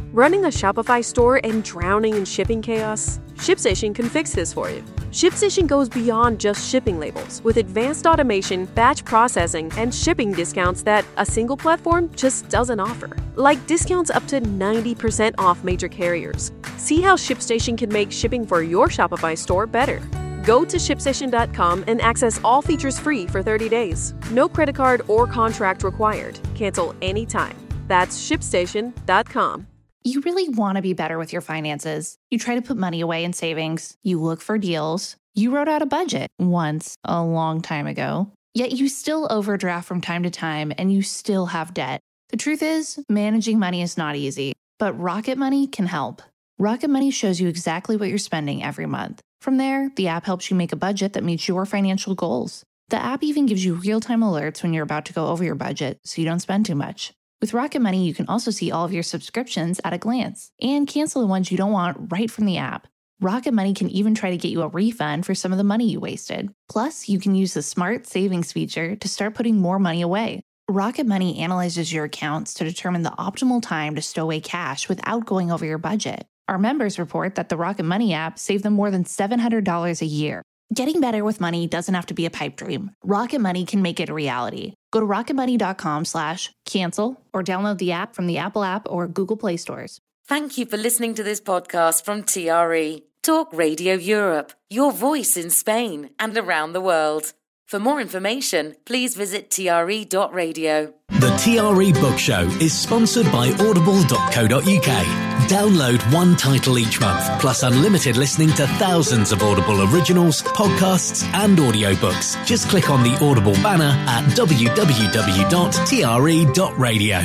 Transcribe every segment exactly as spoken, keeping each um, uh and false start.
Running a Shopify store and drowning in shipping chaos? ShipStation can fix this for you. ShipStation goes beyond just shipping labels with advanced automation, batch processing, and shipping discounts that a single platform just doesn't offer. Like discounts up to ninety percent off major carriers. See how ShipStation can make shipping for your Shopify store better. Go to ShipStation dot com and access all features free for thirty days. No credit card or contract required. Cancel anytime. That's ShipStation dot com. You really want to be better with your finances. You try to put money away in savings. You look for deals. You wrote out a budget once, a long time ago. Yet you still overdraft from time to time and you still have debt. The truth is, managing money is not easy, but Rocket Money can help. Rocket Money shows you exactly what you're spending every month. From there, the app helps you make a budget that meets your financial goals. The app even gives you real-time alerts when you're about to go over your budget so you don't spend too much. With Rocket Money, you can also see all of your subscriptions at a glance and cancel the ones you don't want right from the app. Rocket Money can even try to get you a refund for some of the money you wasted. Plus, you can use the Smart Savings feature to start putting more money away. Rocket Money analyzes your accounts to determine the optimal time to stow away cash without going over your budget. Our members report that the Rocket Money app saved them more than seven hundred dollars a year. Getting better with money doesn't have to be a pipe dream. Rocket Money can make it a reality. Go to rocketmoney.com slash cancel or download the app from the Apple app or Google Play stores. Thank you for listening to this podcast from T R E, Talk Radio Europe, your voice in Spain and around the world. For more information, please visit T R E dot radio. The T R E Book Show is sponsored by audible dot co dot U K. Download one title each month, plus unlimited listening to thousands of Audible originals, podcasts, and audiobooks. Just click on the Audible banner at w w w dot t r e dot radio.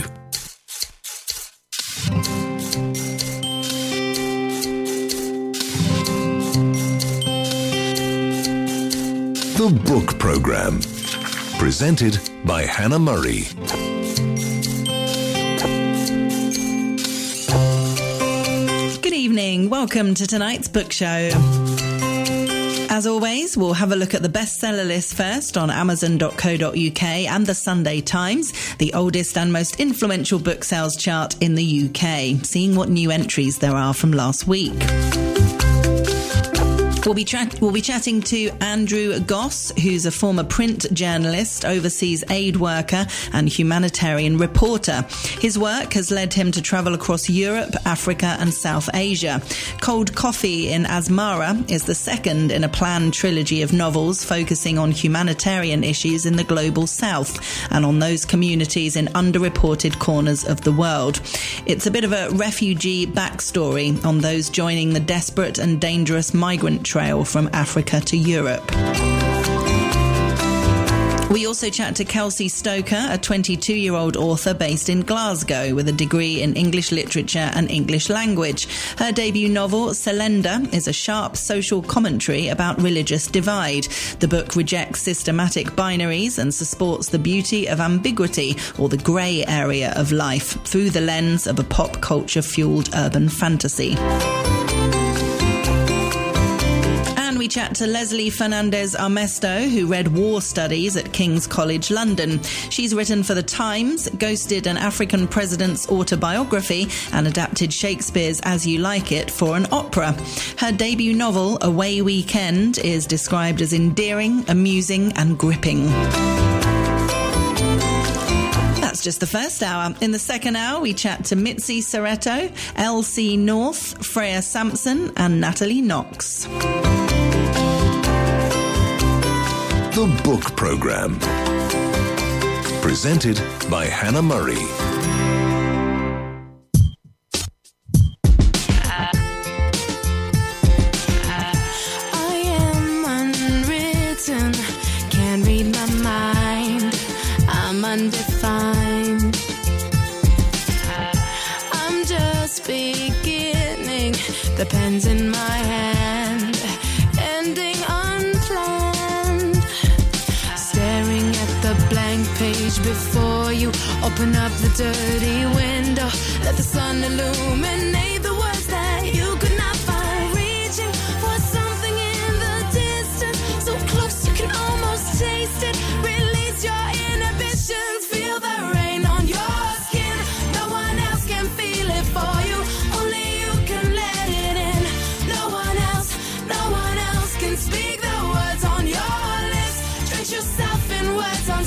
The Book Programme, presented by Hannah Murray. Good evening. Welcome to tonight's book show. As always, we'll have a look at the bestseller list first on amazon dot co dot U K and the Sunday Times, the oldest and most influential book sales chart in the U K, seeing what new entries there are from last week. We'll be, tra- we'll be chatting to Andrew Goss, who's a former print journalist, overseas aid worker and humanitarian reporter. His work has led him to travel across Europe, Africa and South Asia. Cold Coffee in Asmara is the second in a planned trilogy of novels focusing on humanitarian issues in the global south and on those communities in underreported corners of the world. It's a bit of a refugee backstory on those joining the desperate and dangerous migrant trail from Africa to Europe. We also chat to Kelsey Stoker, a twenty-two-year-old author based in Glasgow with a degree in English literature and English language. Her debut novel, Selenda, is a sharp social commentary about religious divide. The book rejects systematic binaries and supports the beauty of ambiguity, or the grey area of life, through the lens of a pop culture-fueled urban fantasy. We chat to Leslie Fernandez Armesto, who read War Studies at King's College London. She's written for The Times, ghosted an African president's autobiography, and adapted Shakespeare's As You Like It for an opera. Her debut novel, Away Weekend, is described as endearing, amusing and gripping. That's just the first hour. In the second hour, we chat to Mitzi Soretto, L C North, Freya Sampson and Natalie Knox. The Book Programme, presented by Hannah Murray. I am unwritten, can't read my mind, I'm undefined. I'm just beginning, the pen's in my hand, ending unplanned. Staring at the blank page before you, open up the dirty window, let the sun illuminate the words that you could not find. Reaching for something in the distance, so close you can almost taste it. Release your inhibitions, feel the rain on your skin, no one else can feel it for you.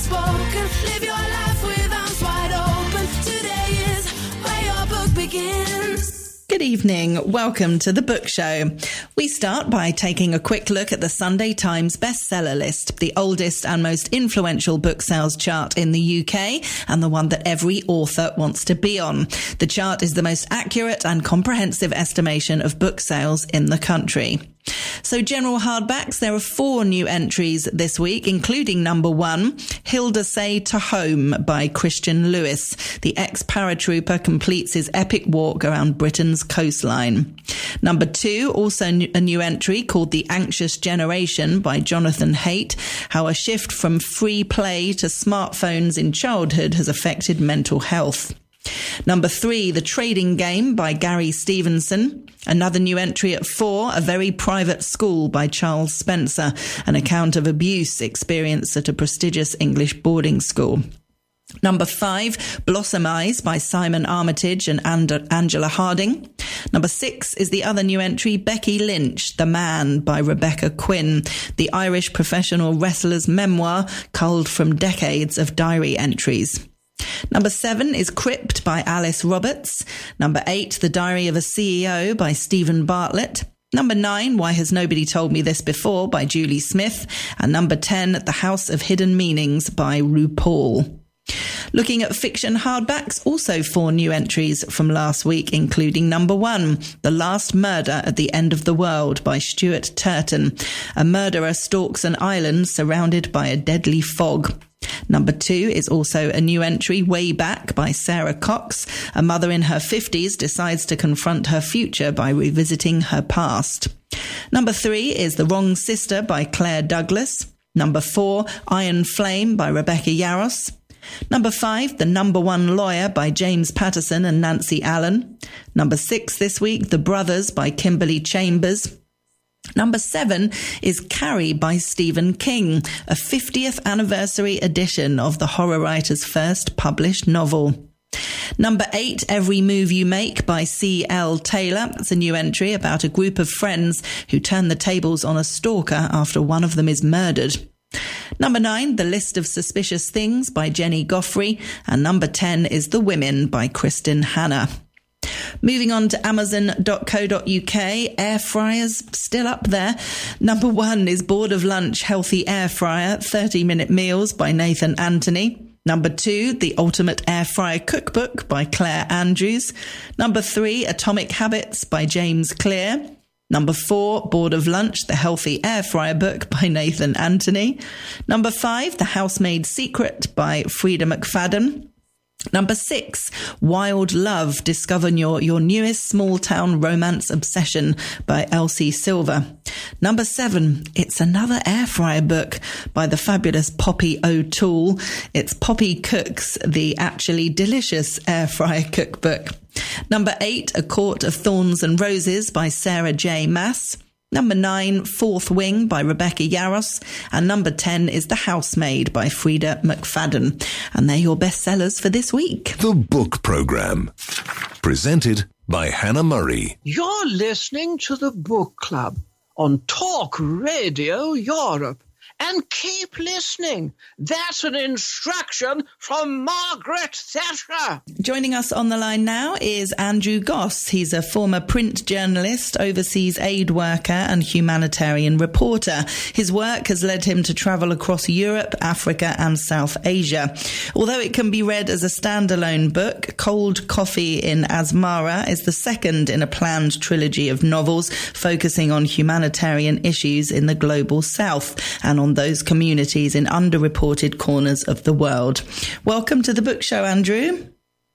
unspoken. Live your life with arms wide open. Today is where your book begins. Good evening. Welcome to The Book Show. We start by taking a quick look at the Sunday Times bestseller list, the oldest and most influential book sales chart in the U K, and the one that every author wants to be on. The chart is the most accurate and comprehensive estimation of book sales in the country. So general hardbacks, there are four new entries this week, including number one, Hilda Say to Home by Christian Lewis. The ex-paratrooper completes his epic walk around Britain's coastline. Number two, also a new entry called The Anxious Generation by Jonathan Haidt, how a shift from free play to smartphones in childhood has affected mental health. Number three, The Trading Game by Gary Stevenson. Another new entry at four, A Very Private School by Charles Spencer, an account of abuse experienced at a prestigious English boarding school. Number five, Blossom Eyes by Simon Armitage and And- Angela Harding. Number six is the other new entry, Becky Lynch, The Man by Rebecca Quinn, the Irish professional wrestler's memoir culled from decades of diary entries. Number seven is Crypt by Alice Roberts. Number eight, The Diary of a C E O by Stephen Bartlett. Number nine, Why Has Nobody Told Me This Before by Julie Smith. And number ten, The House of Hidden Meanings by RuPaul. Looking at fiction hardbacks, also four new entries from last week, including number one, The Last Murder at the End of the World by Stuart Turton. A murderer stalks an island surrounded by a deadly fog. Number two is also a new entry, Way Back by Sarah Cox. A mother in her fifties decides to confront her future by revisiting her past. Number three is The Wrong Sister by Claire Douglas. Number four, Iron Flame by Rebecca Yarros. Number five, The Number One Lawyer by James Patterson and Nancy Allen. Number six this week, The Brothers by Kimberly Chambers. Number seven is Carrie by Stephen King, a fiftieth anniversary edition of the horror writer's first published novel. Number eight, Every Move You Make by C L Taylor. It's a new entry about a group of friends who turn the tables on a stalker after one of them is murdered. Number nine, The List of Suspicious Things by Jenny Goffrey. And number ten is The Women by Kristen Hanna. Moving on to amazon dot co dot uk, air fryers still up there. Number one is Board of Lunch Healthy Air Fryer, thirty minute meals by Nathan Anthony. Number two, The Ultimate Air Fryer Cookbook by Claire Andrews. Number three, Atomic Habits by James Clear. Number four, Board of Lunch, The Healthy Air Fryer Book by Nathan Anthony. Number five, The Housemaid's Secret by Frida McFadden. Number six, Wild Love, Discover your, your newest small-town romance obsession by Elsie Silver. Number seven, it's another air fryer book by the fabulous Poppy O'Toole. It's Poppy Cooks, the actually delicious air fryer cookbook. Number eight, A Court of Thorns and Roses by Sarah J. Maas. Number nine, Fourth Wing by Rebecca Yarros. And number ten is The Housemaid by Frida McFadden. And they're your bestsellers for this week. The Book Programme. Presented by Hannah Murray. You're listening to the Book Club on Talk Radio Europe. And keep listening. That's an instruction from Margaret Thatcher. Joining us on the line now is Andrew Goss. He's a former print journalist, overseas aid worker and humanitarian reporter. His work has led him to travel across Europe, Africa and South Asia. Although it can be read as a standalone book, Cold Coffee in Asmara is the second in a planned trilogy of novels focusing on humanitarian issues in the global south and on those communities in underreported corners of the world. Welcome to the Book Show, Andrew.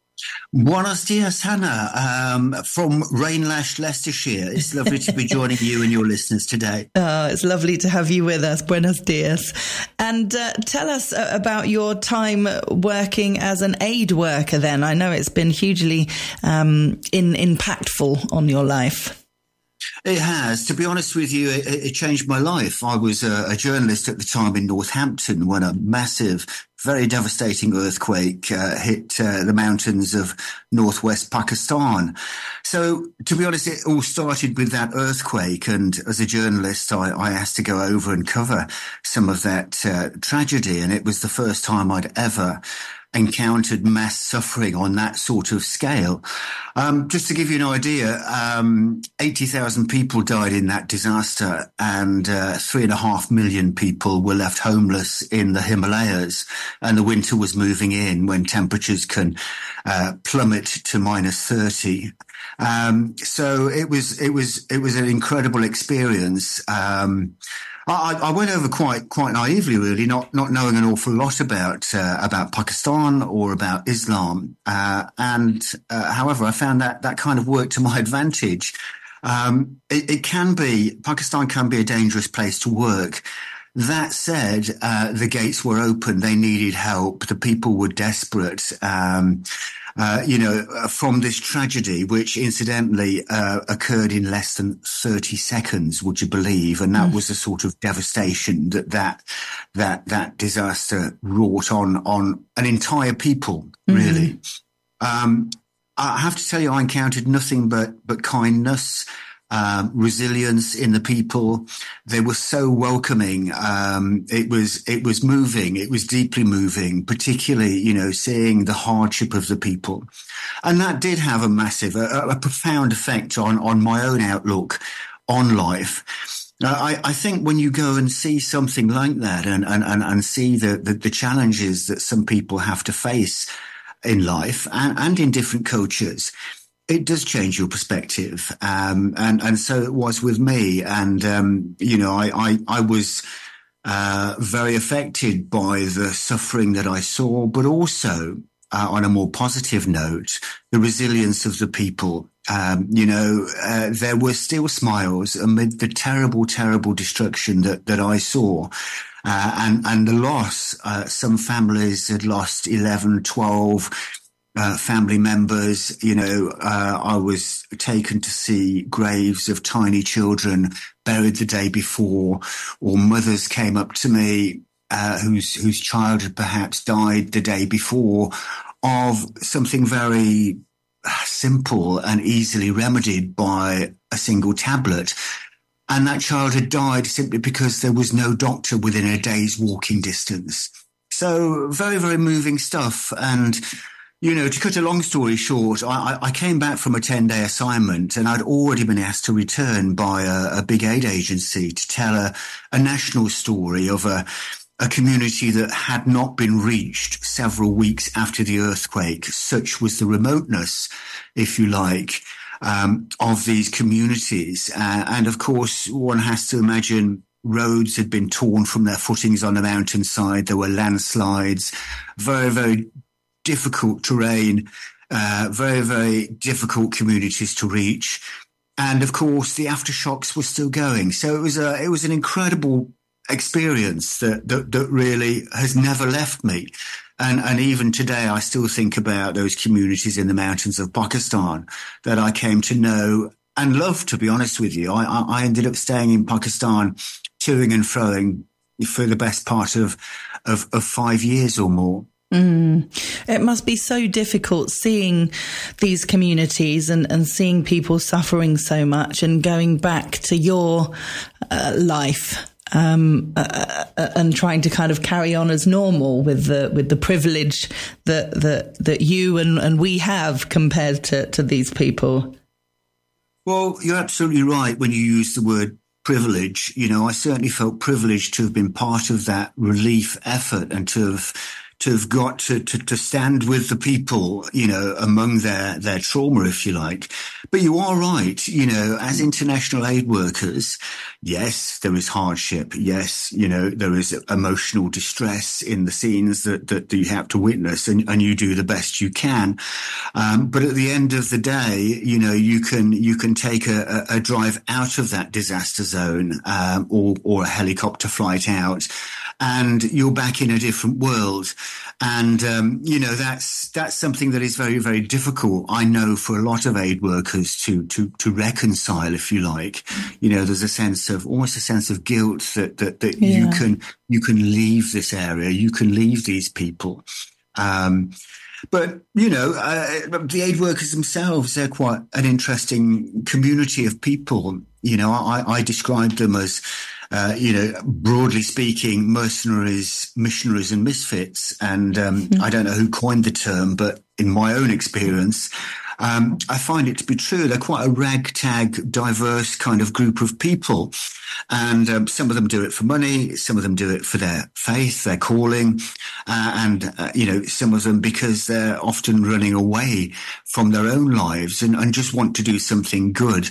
Buenos dias, Hannah, um, from rain-lashed Leicestershire. It's lovely to be joining you and your listeners today. Oh, it's lovely to have you with us. Buenos dias. And uh, tell us uh, about your time working as an aid worker then. I know it's been hugely um, in, impactful on your life. It has. To be honest with you, it, it changed my life. I was a, a journalist at the time in Northampton when a massive, very devastating earthquake uh, hit uh, the mountains of northwest Pakistan. So, to be honest, it all started with that earthquake. And as a journalist, I, I asked to go over and cover some of that uh, tragedy. And it was the first time I'd ever encountered mass suffering on that sort of scale. Um, just to give you an idea, um, eighty thousand people died in that disaster, and uh, three and a half million people were left homeless in the Himalayas. And the winter was moving in when temperatures can uh, plummet to minus thirty. Um, so it was, it was, it was an incredible experience. Um, I, I went over quite quite naively, really, not not knowing an awful lot about uh, about Pakistan or about Islam. Uh, and uh, however, I found that that kind of worked to my advantage. Um, it, it can be Pakistan can be a dangerous place to work. That said, uh, the gates were open. They needed help. The people were desperate. Um, Uh, you know, from this tragedy, which incidentally uh, occurred in less than thirty seconds, would you believe? And that mm. was the sort of devastation that that that that disaster wrought on on an entire people, really. Mm. Um, I have to tell you, I encountered nothing but but kindness. Um, resilience in the people. They were so welcoming. Um, it was, it was moving. It was deeply moving, particularly, you know, seeing the hardship of the people. And that did have a massive, a, a profound effect on, on my own outlook on life. Uh, I, I think when you go and see something like that and, and, and, and see the, the, the challenges that some people have to face in life and, and in different cultures, it does change your perspective. Um, and, and so it was with me. And, um, you know, I, I, I was, uh, very affected by the suffering that I saw, but also, uh, on a more positive note, the resilience of the people. Um, you know, uh, there were still smiles amid the terrible, terrible destruction that, that I saw. Uh, and, and the loss, uh, some families had lost eleven, twelve, Uh, family members. You know, uh, I was taken to see graves of tiny children buried the day before, or mothers came up to me, uh, whose, whose child had perhaps died the day before of something very simple and easily remedied by a single tablet. And that child had died simply because there was no doctor within a day's walking distance. So very, very moving stuff. And you know, to cut a long story short, I, I came back from a ten-day assignment and I'd already been asked to return by a, a big aid agency to tell a, a national story of a, a community that had not been reached several weeks after the earthquake. Such was the remoteness, if you like, um, of these communities. Uh, and of course, one has to imagine roads had been torn from their footings on the mountainside. There were landslides, very, very difficult terrain, uh, very, very difficult communities to reach. And of course, the aftershocks were still going. So it was a, it was an incredible experience that, that, that really has never left me. And, and even today, I still think about those communities in the mountains of Pakistan that I came to know and love, to be honest with you. I, I, I ended up staying in Pakistan, toing and froing for the best part of, of, of five years or more. Mm. It must be so difficult seeing these communities and, and seeing people suffering so much and going back to your uh, life um, uh, uh, and trying to kind of carry on as normal with the with the privilege that that, that you and, and we have compared to, to these people. Well, you're absolutely right when you use the word privilege. You know, I certainly felt privileged to have been part of that relief effort and to have to have got to, to, to stand with the people, you know, among their, their trauma, if you like. But you are right, you know, as international aid workers, yes, there is hardship. Yes, you know, there is emotional distress in the scenes that, that you have to witness, and, and you do the best you can. Um, but at the end of the day, you know, you can, you can take a, a drive out of that disaster zone, um, or, or a helicopter flight out. and you're back in a different world. And, um, you know, that's, that's something that is very, very difficult, I know, for a lot of aid workers to, to, to reconcile, if you like. You know, there's a sense of, almost a sense of guilt that, that, that yeah. you can, you can leave this area, you can leave these people. Um, But, you know, uh, the aid workers themselves, they're quite an interesting community of people. You know, I, I describe them as, uh, you know, broadly speaking, mercenaries, missionaries and misfits. And um, mm-hmm. I don't know who coined the term, but in my own experience, um, I find it to be true. They're quite a ragtag, diverse kind of group of people. And um, some of them do it for money. Some of them do it for their faith, their calling. Uh, and, uh, you know, some of them because they're often running away from their own lives and, and just want to do something good.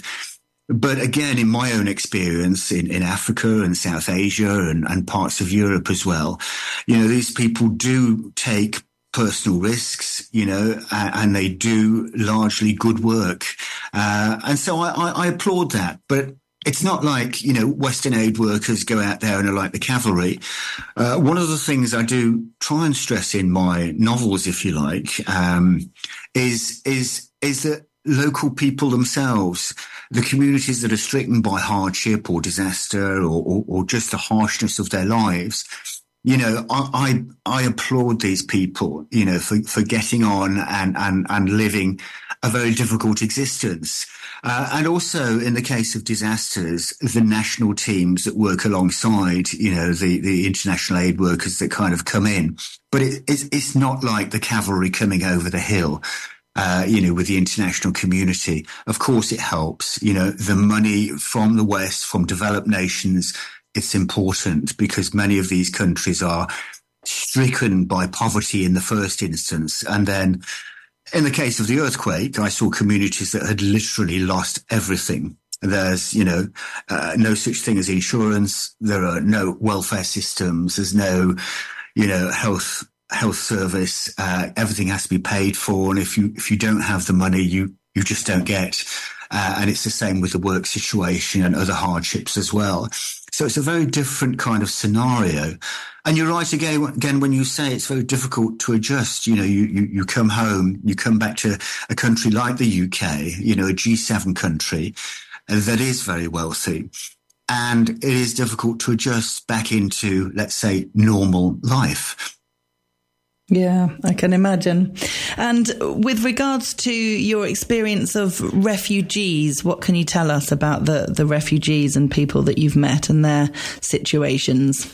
But again, in my own experience in, in Africa and South Asia and, and parts of Europe as well, you know, these people do take personal risks, you know, uh, and they do largely good work. Uh, and so I, I, I applaud that. But it's not like, you know, Western aid workers go out there and are like the cavalry. Uh, one of the things I do try and stress in my novels, if you like, um, is, is, is that local people themselves, the communities that are stricken by hardship or disaster or, or, or just the harshness of their lives, you know, I, I, I applaud these people, you know, for, for getting on and, and, and living a very difficult existence. Uh, and also in the case of disasters, the national teams that work alongside, you know, the, the international aid workers that kind of come in. But it, it's, it's not like the cavalry coming over the hill. Uh, you know, with the international community. Of course it helps, you know, the money from the West, from developed nations, it's important because many of these countries are stricken by poverty in the first instance. And then in the case of the earthquake, I saw communities that had literally lost everything. There's, you know, uh, no such thing as insurance. There are no welfare systems. There's no, you know, health health service. Uh, everything has to be paid for. And if you, if you don't have the money, you, you just don't get. Uh, and it's the same with the work situation and other hardships as well. So it's a very different kind of scenario. And you're right again, again, when you say it's very difficult to adjust. You know, you, you, you come home, you come back to a country like the U K, you know, a G seven country that is very wealthy. And it is difficult to adjust back into, let's say, normal life. Yeah, I can imagine. And with regards to your experience of refugees, what can you tell us about the, the refugees and people that you've met and their situations?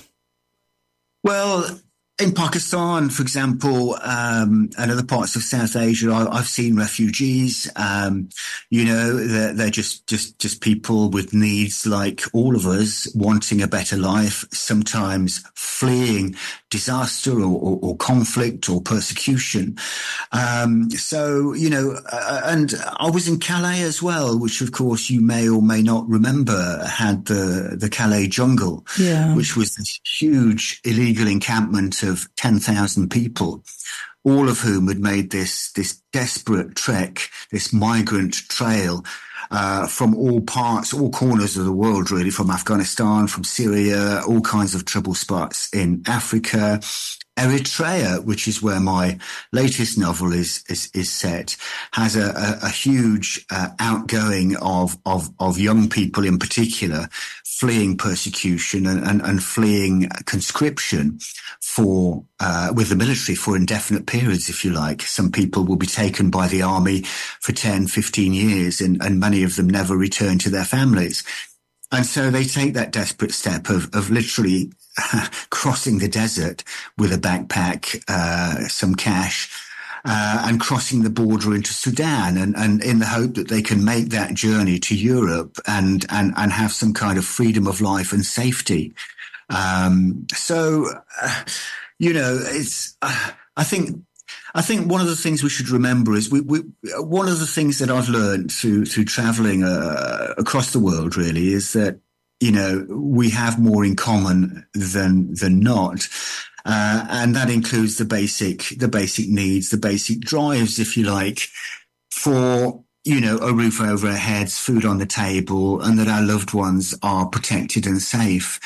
Well, in Pakistan, for example, um, and other parts of South Asia, I, I've seen refugees. Um, you know, they're, they're just, just, just people with needs like all of us, wanting a better life, sometimes fleeing disaster or, or, or conflict or persecution. Um, so, you know, uh, and I was in Calais as well, which of course you may or may not remember had the, the Calais jungle, yeah. which was this huge illegal encampment of ten thousand people, all of whom had made this, this desperate trek, this migrant trail, uh, from all parts, all corners of the world, really, from Afghanistan, from Syria, all kinds of trouble spots in Africa. Eritrea, which is where my latest novel is is, is set, has a, a, a huge uh, outgoing of, of of young people in particular fleeing persecution and, and, and fleeing conscription for uh, with the military for indefinite periods, if you like. Some people will be taken by the army for ten, fifteen years, and, and many of them never return to their families. And so they take that desperate step of, of literally crossing the desert with a backpack, uh, some cash, uh, and crossing the border into Sudan, and, and in the hope that they can make that journey to Europe and, and, and have some kind of freedom of life and safety. Um, so, uh, you know, it's, uh, I think, I think one of the things we should remember is we, we one of the things that I've learned through, through traveling, uh, across the world really is that, you know, we have more in common than, than not. Uh, and that includes the basic, the basic needs, the basic drives, if you like, for, you know, a roof over our heads, food on the table, and that our loved ones are protected and safe.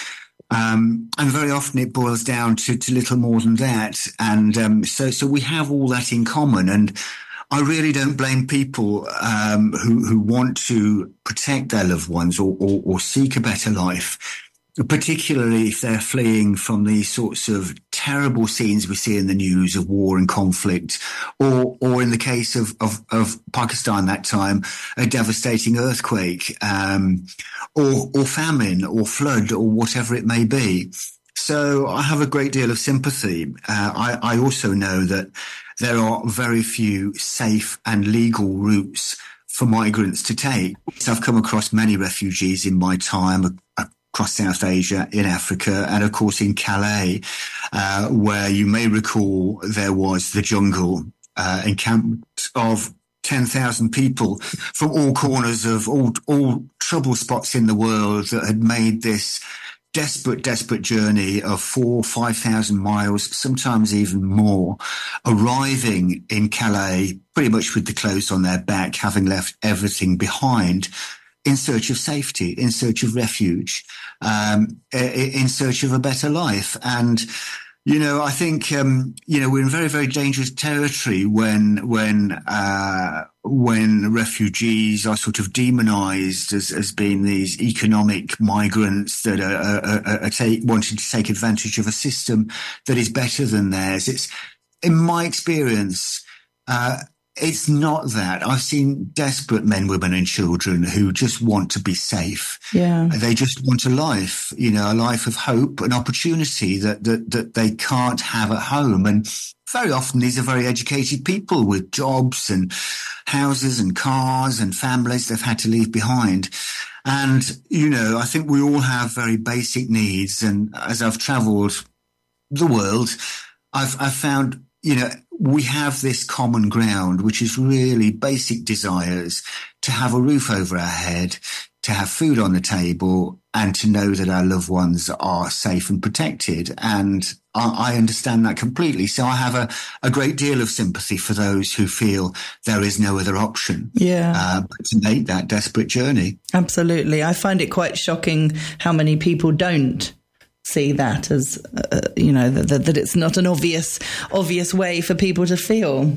Um, and very often it boils down to, to little more than that. And um, so, so we have all that in common. And I really don't blame people um, who, who want to protect their loved ones or, or, or seek a better life, particularly if they're fleeing from these sorts of terrible scenes we see in the news of war and conflict, or or in the case of, of, of Pakistan that time, a devastating earthquake, um, or, or famine or flood or whatever it may be. So I have a great deal of sympathy. Uh, I, I also know that there are very few safe and legal routes for migrants to take. So I've come across many refugees in my time across South Asia, in Africa, and of course in Calais, uh, where you may recall there was the jungle, uh, encampment of ten thousand people from all corners of all, all trouble spots in the world that had made this desperate, desperate journey of four, five thousand miles, sometimes even more, arriving in Calais pretty much with the clothes on their back, having left everything behind, in search of safety, in search of refuge, um, in search of a better life. And, you know, I think, um, you know, we're in very, very dangerous territory when, when, uh, when refugees are sort of demonized as, as being these economic migrants that are, are, are, are take, wanting to take advantage of a system that is better than theirs. It's, in my experience, uh, it's not that. I've seen desperate men, women and children who just want to be safe. Yeah. They just want a life, you know, a life of hope and opportunity that, that, that they can't have at home. And very often these are very educated people with jobs and houses and cars and families they've had to leave behind. And, you know, I think we all have very basic needs. And as I've traveled the world, I've, I've found, you know, we have this common ground, which is really basic desires to have a roof over our head, to have food on the table, and to know that our loved ones are safe and protected. And I, I understand that completely. So I have a, a great deal of sympathy for those who feel there is no other option. Yeah. Uh, but to make that desperate journey. Absolutely. I find it quite shocking how many people don't see that as, uh, you know, that, that it's not an obvious, obvious way for people to feel.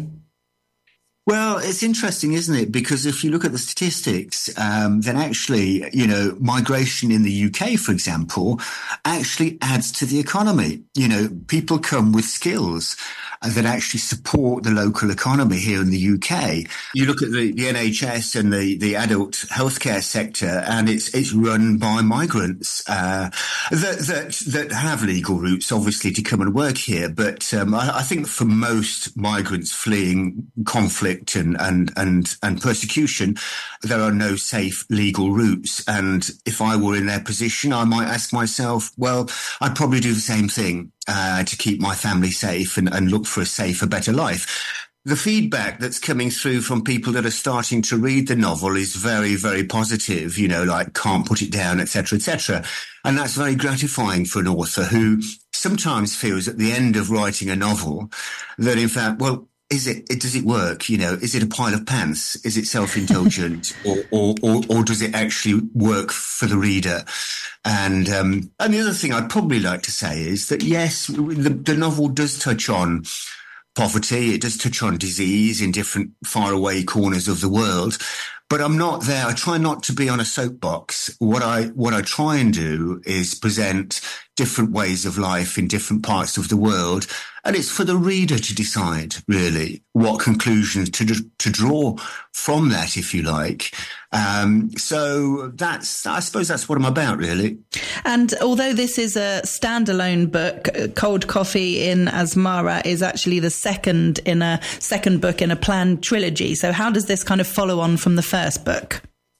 Well, it's interesting, isn't it? Because if you look at the statistics, um, then actually, you know, migration in the U K, for example, actually adds to the economy. You know, people come with skills that actually support the local economy here in the U K. You look at the, the N H S and the, the adult healthcare sector, and it's it's run by migrants uh, that that that have legal routes, obviously, to come and work here. But um, I, I think for most migrants fleeing conflict and and and and persecution, there are no safe legal routes. And if I were in their position, I might ask myself, well, I'd probably do the same thing. Uh, to keep my family safe and, and look for a safer, better life. The feedback that's coming through from people that are starting to read the novel is very, very positive, you know, like can't put it down, et cetera, et cetera. And that's very gratifying for an author who sometimes feels at the end of writing a novel that, in fact, well, Is it, it, does it work? You know, is it a pile of pants? Is it self-indulgent or, or, or, or does it actually work for the reader? And, um, and the other thing I'd probably like to say is that, yes, the, the novel does touch on poverty. It does touch on disease in different faraway corners of the world. But I'm not there. I try not to be on a soapbox. What I, what I try and do is present different ways of life in different parts of the world. And it's for the reader to decide, really, what conclusions to to draw from that, if you like. Um, so that's, I suppose that's what I'm about, really. And although this is a standalone book, Cold Coffee in Asmara is actually the second in a second book in a planned trilogy. So how does this kind of follow on from the first book?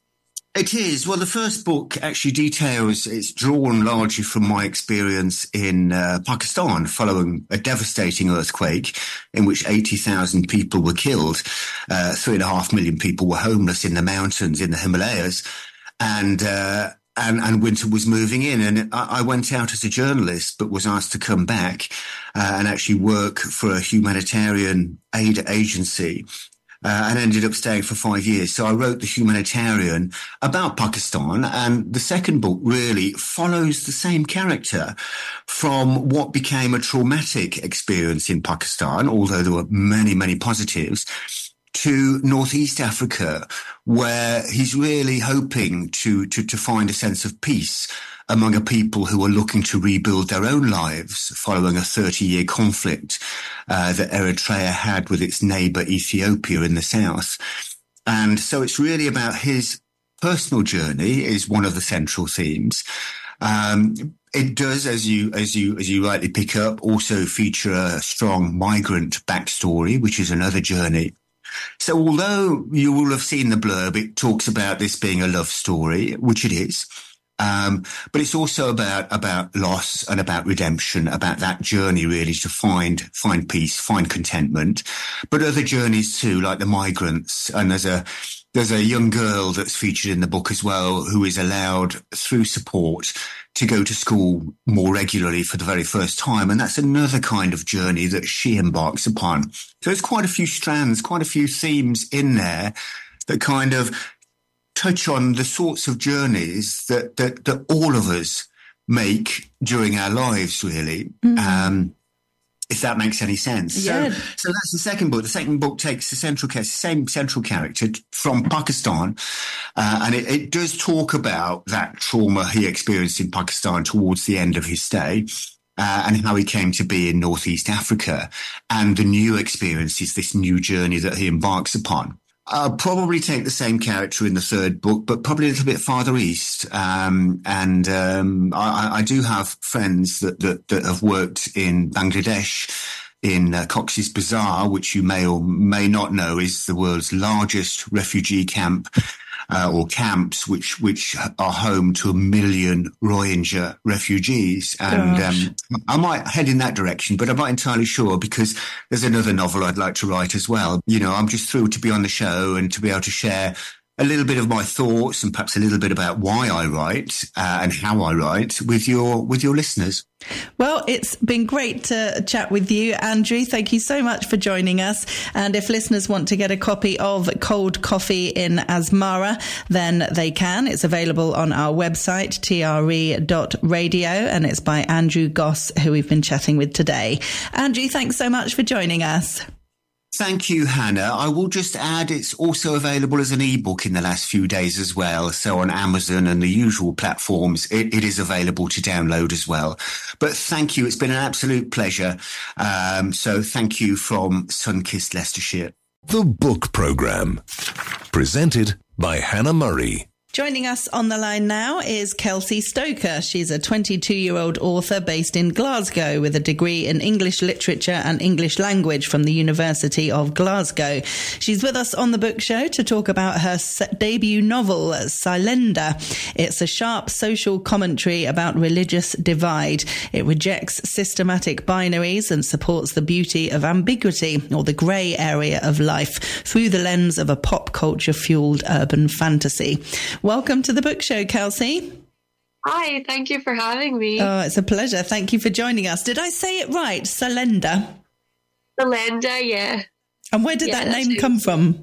It is. Well, the first book actually details, it's drawn largely from my experience in uh, Pakistan following a devastating earthquake in which eighty thousand people were killed. Uh, three and a half million people were homeless in the mountains in the Himalayas. And, uh, and, and winter was moving in. And I, I went out as a journalist, but was asked to come back uh, and actually work for a humanitarian aid agency uh, and ended up staying for five years. So I wrote The Humanitarian about Pakistan. And the second book really follows the same character from what became a traumatic experience in Pakistan, although there were many, many positives, to Northeast Africa, where he's really hoping to, to, to find a sense of peace among a people who are looking to rebuild their own lives following a thirty-year conflict uh, that Eritrea had with its neighbour Ethiopia in the south. And so it's really about his personal journey is one of the central themes. Um, it does, as you as you as you rightly pick up, also feature a strong migrant backstory, which is another journey. So although you will have seen the blurb, it talks about this being a love story, which it is. Um, but it's also about, about loss and about redemption, about that journey really to find, find peace, find contentment, but other journeys too, like the migrants. And there's a, there's a young girl that's featured in the book as well, who is allowed through support to go to school more regularly for the very first time. And that's another kind of journey that she embarks upon. So there's quite a few strands, quite a few themes in there that kind of touch on the sorts of journeys that, that, that all of us make during our lives, really, mm. um, if that makes any sense. Yeah. So, so that's the second book. The second book takes the central the same central character from Pakistan, uh, and it, it does talk about that trauma he experienced in Pakistan towards the end of his stay. Uh, and how he came to be in Northeast Africa and the new experiences, this new journey that he embarks upon. I'll probably take the same character in the third book, but probably a little bit farther east. Um, and um, I, I do have friends that, that, that have worked in Bangladesh, in uh, Cox's Bazar, which you may or may not know is the world's largest refugee camp. Uh, or camps, which which are home to a million Rohingya refugees. And um, I might head in that direction, but I'm not entirely sure because there's another novel I'd like to write as well. You know, I'm just thrilled to be on the show and to be able to share a little bit of my thoughts and perhaps a little bit about why I write uh, and how I write with your with your listeners. Well, it's been great to chat with you, Andrew. Thank you so much for joining us. And if listeners want to get a copy of Cold Coffee in Asmara, then they can. It's available on our website, T R E dot radio, and it's by Andrew Goss, who we've been chatting with today. Andrew, thanks so much for joining us. Thank you, Hannah. I will just add it's also available as an ebook in the last few days as well. So on Amazon and the usual platforms, it, it is available to download as well. But thank you. It's been an absolute pleasure. Um, so thank you from Sunkissed Leicestershire. The Book Programme. Presented by Hannah Murray. Joining us on the line now is Kelsey Stoker. She's a twenty-two-year-old author based in Glasgow with a degree in English literature and English language from the University of Glasgow. She's with us on the book show to talk about her debut novel, Silenda. It's a sharp social commentary about religious divide. It rejects systematic binaries and supports the beauty of ambiguity, or the grey area of life, through the lens of a pop culture-fueled urban fantasy. Welcome to the book show, Kelsey. Hi, thank you for having me. Oh, it's a pleasure. Thank you for joining us. Did I say it right? Silenda? Silenda, yeah. And where did yeah, that name come from?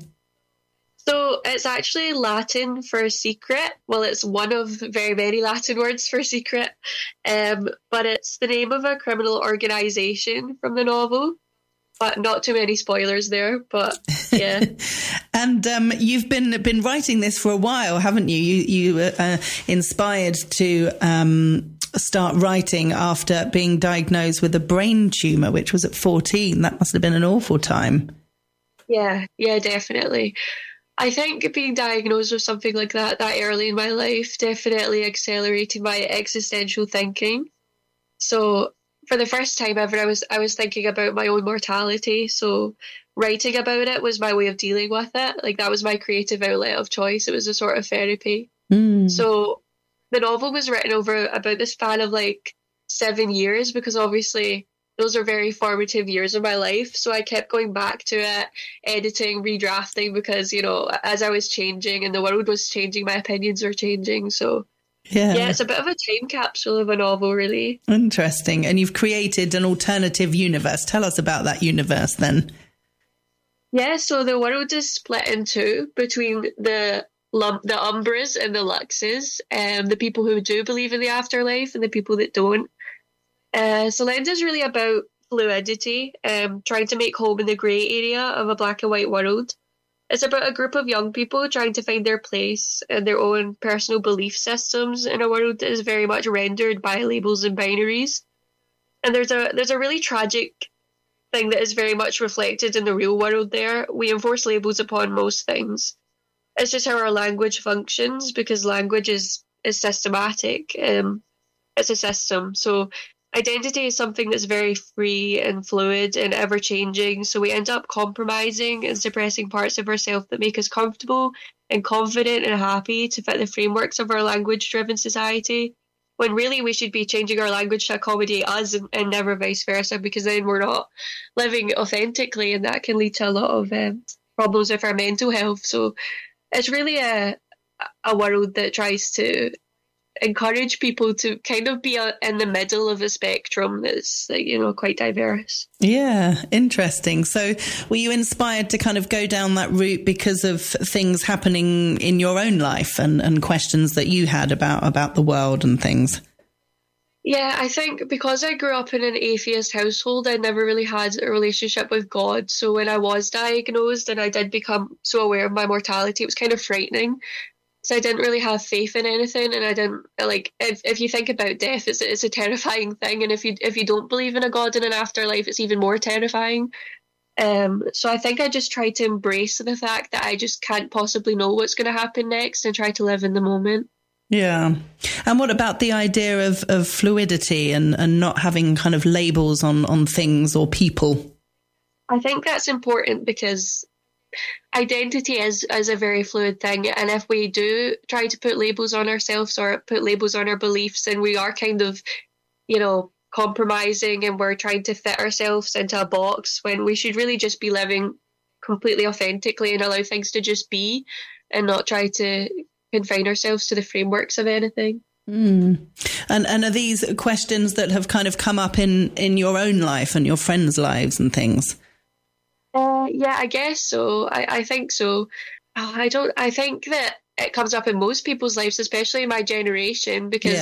So it's actually Latin for secret. Well, it's one of very many Latin words for secret. Um, but it's the name of a criminal organisation from the novel. But not too many spoilers there, but yeah. And um, you've been been writing this for a while, haven't you? You you were uh, inspired to um, start writing after being diagnosed with a brain tumour, which was at fourteen. That must have been an awful time. Yeah, yeah, definitely. I think being diagnosed with something like that that early in my life definitely accelerated my existential thinking. So for the first time ever, I was I was thinking about my own mortality. So writing about it was my way of dealing with it. Like, that was my creative outlet of choice. It was a sort of therapy. Mm. So the novel was written over about the span of like seven years because obviously those are very formative years of my life. So I kept going back to it, editing, redrafting, because, you know, as I was changing and the world was changing, my opinions were changing. So Yeah. yeah, it's a bit of a time capsule of a novel, really. Interesting. And you've created an alternative universe. Tell us about that universe then. Yeah, so the world is split in two between the lum- the Umbras and the Luxes, um, the people who do believe in the afterlife and the people that don't. Uh, so Lent is really about fluidity, um, trying to make home in the grey area of a black and white world. It's about a group of young people trying to find their place and their own personal belief systems in a world that is very much rendered by labels and binaries. And there's a there's a really tragic thing that is very much reflected in the real world there. We enforce labels upon most things. It's just how our language functions, because language is, is systematic. Um, it's a system. So identity is something that's very free and fluid and ever-changing, so we end up compromising and suppressing parts of ourselves that make us comfortable and confident and happy to fit the frameworks of our language-driven society, when really we should be changing our language to accommodate us and, and never vice versa, because then we're not living authentically, and that can lead to a lot of um, problems with our mental health. So it's really a, a world that tries to encourage people to kind of be a, in the middle of a spectrum that's, like, you know, quite diverse. Yeah, interesting. So were you inspired to kind of go down that route because of things happening in your own life and, and questions that you had about, about the world and things? Yeah, I think because I grew up in an atheist household, I never really had a relationship with God. So when I was diagnosed and I did become so aware of my mortality, it was kind of frightening. So I didn't really have faith in anything, and I didn't like. If if you think about death, it's it's a terrifying thing, and if you if you don't believe in a God and an afterlife, it's even more terrifying. Um, so I think I just tried to embrace the fact that I just can't possibly know what's going to happen next, and try to live in the moment. Yeah. And what about the idea of, of fluidity and, and not having kind of labels on, on things or people? I think that's important because identity is, is a very fluid thing. And if we do try to put labels on ourselves or put labels on our beliefs, then we are kind of, you know, compromising, and we're trying to fit ourselves into a box when we should really just be living completely authentically and allow things to just be, and not try to confine ourselves to the frameworks of anything. Mm. And and are these questions that have kind of come up in, in your own life and your friends' lives and things? Uh, yeah, I guess so. I, I think so. Oh, I don't. I think that it comes up in most people's lives, especially in my generation, because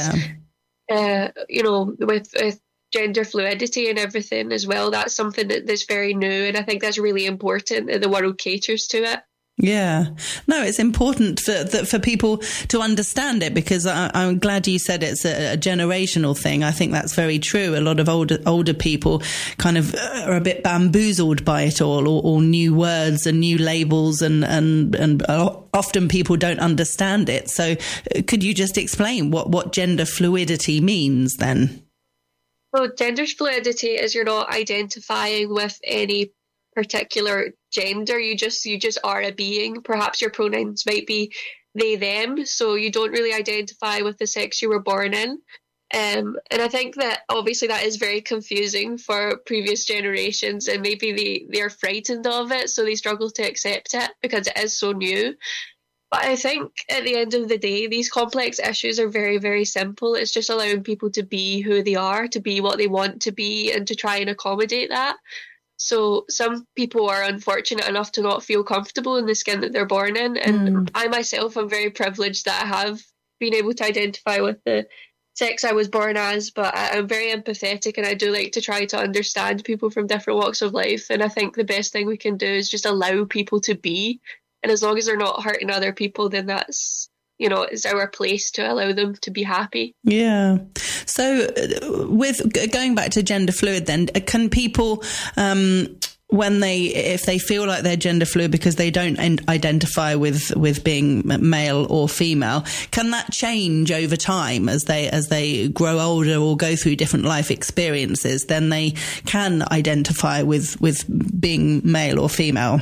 yeah. uh, you know, with, with gender fluidity and everything as well, that's something that, that's very new, and I think that's really important that the world caters to it. Yeah, no, it's important for that for people to understand it, because I, I'm glad you said it's a, a generational thing. I think that's very true. A lot of older older people kind of are a bit bamboozled by it all, or, or new words and new labels, and and and often people don't understand it. So, could you just explain what what gender fluidity means then? Well, gender fluidity is you're not identifying with any particular gender. You just you just are a being. Perhaps your pronouns might be they, them, so you don't really identify with the sex you were born in. Um, and I think that obviously that is very confusing for previous generations, and maybe they, they're frightened of it, so they struggle to accept it because it is so new. But I think at the end of the day, these complex issues are very, very simple. It's just allowing people to be who they are, to be what they want to be, and to try and accommodate that. So some people are unfortunate enough to not feel comfortable in the skin that they're born in. And mm. I myself am very privileged that I have been able to identify with the sex I was born as, but I, I'm very empathetic, and I do like to try to understand people from different walks of life. And I think the best thing we can do is just allow people to be. And as long as they're not hurting other people, then that's, you know, it's our place to allow them to be happy. Yeah. So with going back to gender fluid then, can people, um, when they, if they feel like they're gender fluid because they don't identify with, with being male or female, can that change over time as they, as they grow older or go through different life experiences? Then they can identify with, with being male or female?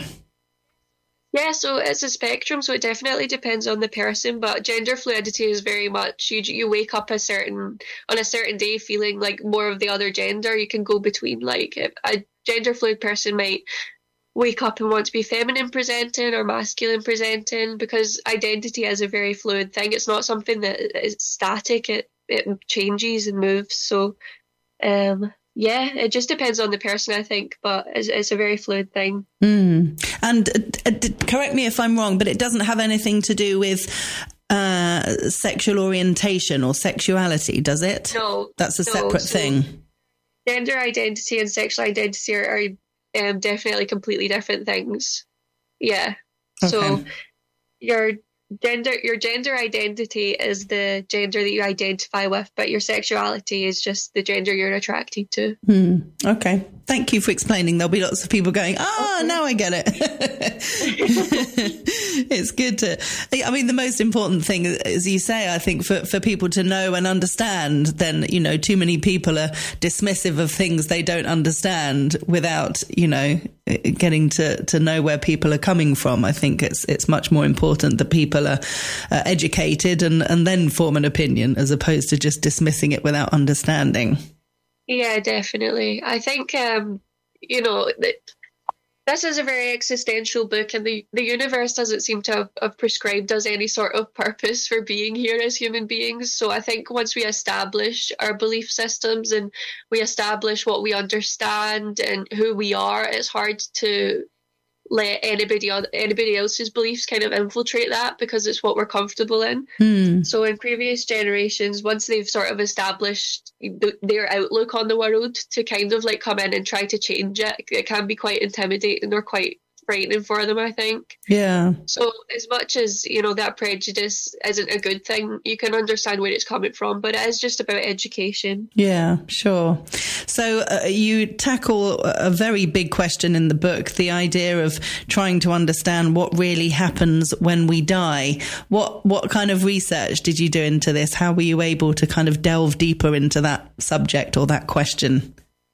Yeah, so it's a spectrum, so it definitely depends on the person, but gender fluidity is very much, you you wake up a certain on a certain day feeling like more of the other gender. You can go between, like, a gender fluid person might wake up and want to be feminine presenting or masculine presenting, because identity is a very fluid thing. It's not something that is static, it, it changes and moves. So um, yeah, it just depends on the person, I think, but it's, it's a very fluid thing. Mm. And uh, d- correct me if I'm wrong, but it doesn't have anything to do with uh, sexual orientation or sexuality, does it? No. That's a no. separate so thing. Gender identity and sexual identity are, are um, definitely completely different things. Yeah. Okay. So your gender your gender identity is the gender that you identify with, but your sexuality is just the gender you're attracted to. Hmm. Okay. Thank you for explaining. There'll be lots of people going, ah, oh, now I get it. It's good to, I mean, the most important thing, as you say, I think for, for people to know and understand, then, you know, too many people are dismissive of things they don't understand without, you know, getting to, to know where people are coming from. I think it's, it's much more important that people are uh, educated and, and then form an opinion as opposed to just dismissing it without understanding. Yeah, definitely. I think, um, you know, that this is a very existential book, and the, the universe doesn't seem to have, have prescribed us any sort of purpose for being here as human beings. So I think once we establish our belief systems and we establish what we understand and who we are, it's hard to let anybody anybody else's beliefs kind of infiltrate that, because it's what we're comfortable in. Hmm. So in previous generations, once they've sort of established th- their outlook on the world, to kind of like come in and try to change it, it can be quite intimidating or quite frightening for them, I think. Yeah. So as much as, you know, that prejudice isn't a good thing, you can understand where it's coming from, but it is just about education. Yeah, sure. So uh, you tackle a very big question in the book, the idea of trying to understand what really happens when we die. What what kind of research did you do into this? How were you able to kind of delve deeper into that subject or that question?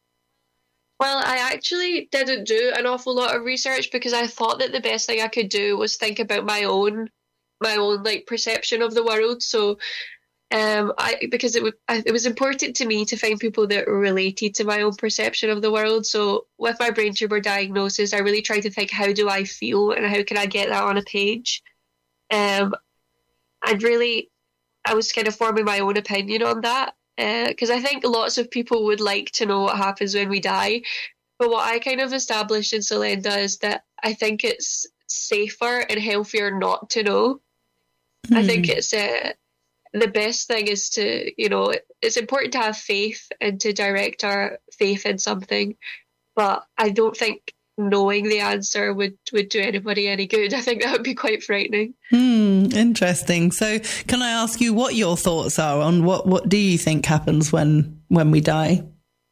Well, I actually didn't do an awful lot of research, because I thought that the best thing I could do was think about my own, my own like perception of the world. So, um, I because it, w- I, it was important to me to find people that related to my own perception of the world. So, with my brain tumor diagnosis, I really tried to think, how do I feel, and how can I get that on a page? Um, and really, I was kind of forming my own opinion on that. Because uh, I think lots of people would like to know what happens when we die. But what I kind of established in Salenda is that I think it's safer and healthier not to know. Mm. I think it's uh, the best thing is to, you know, it's important to have faith and to direct our faith in something. But I don't think knowing the answer would, would do anybody any good. I think that would be quite frightening. Hmm, interesting. So can I ask you what your thoughts are on what, what do you think happens when, when we die?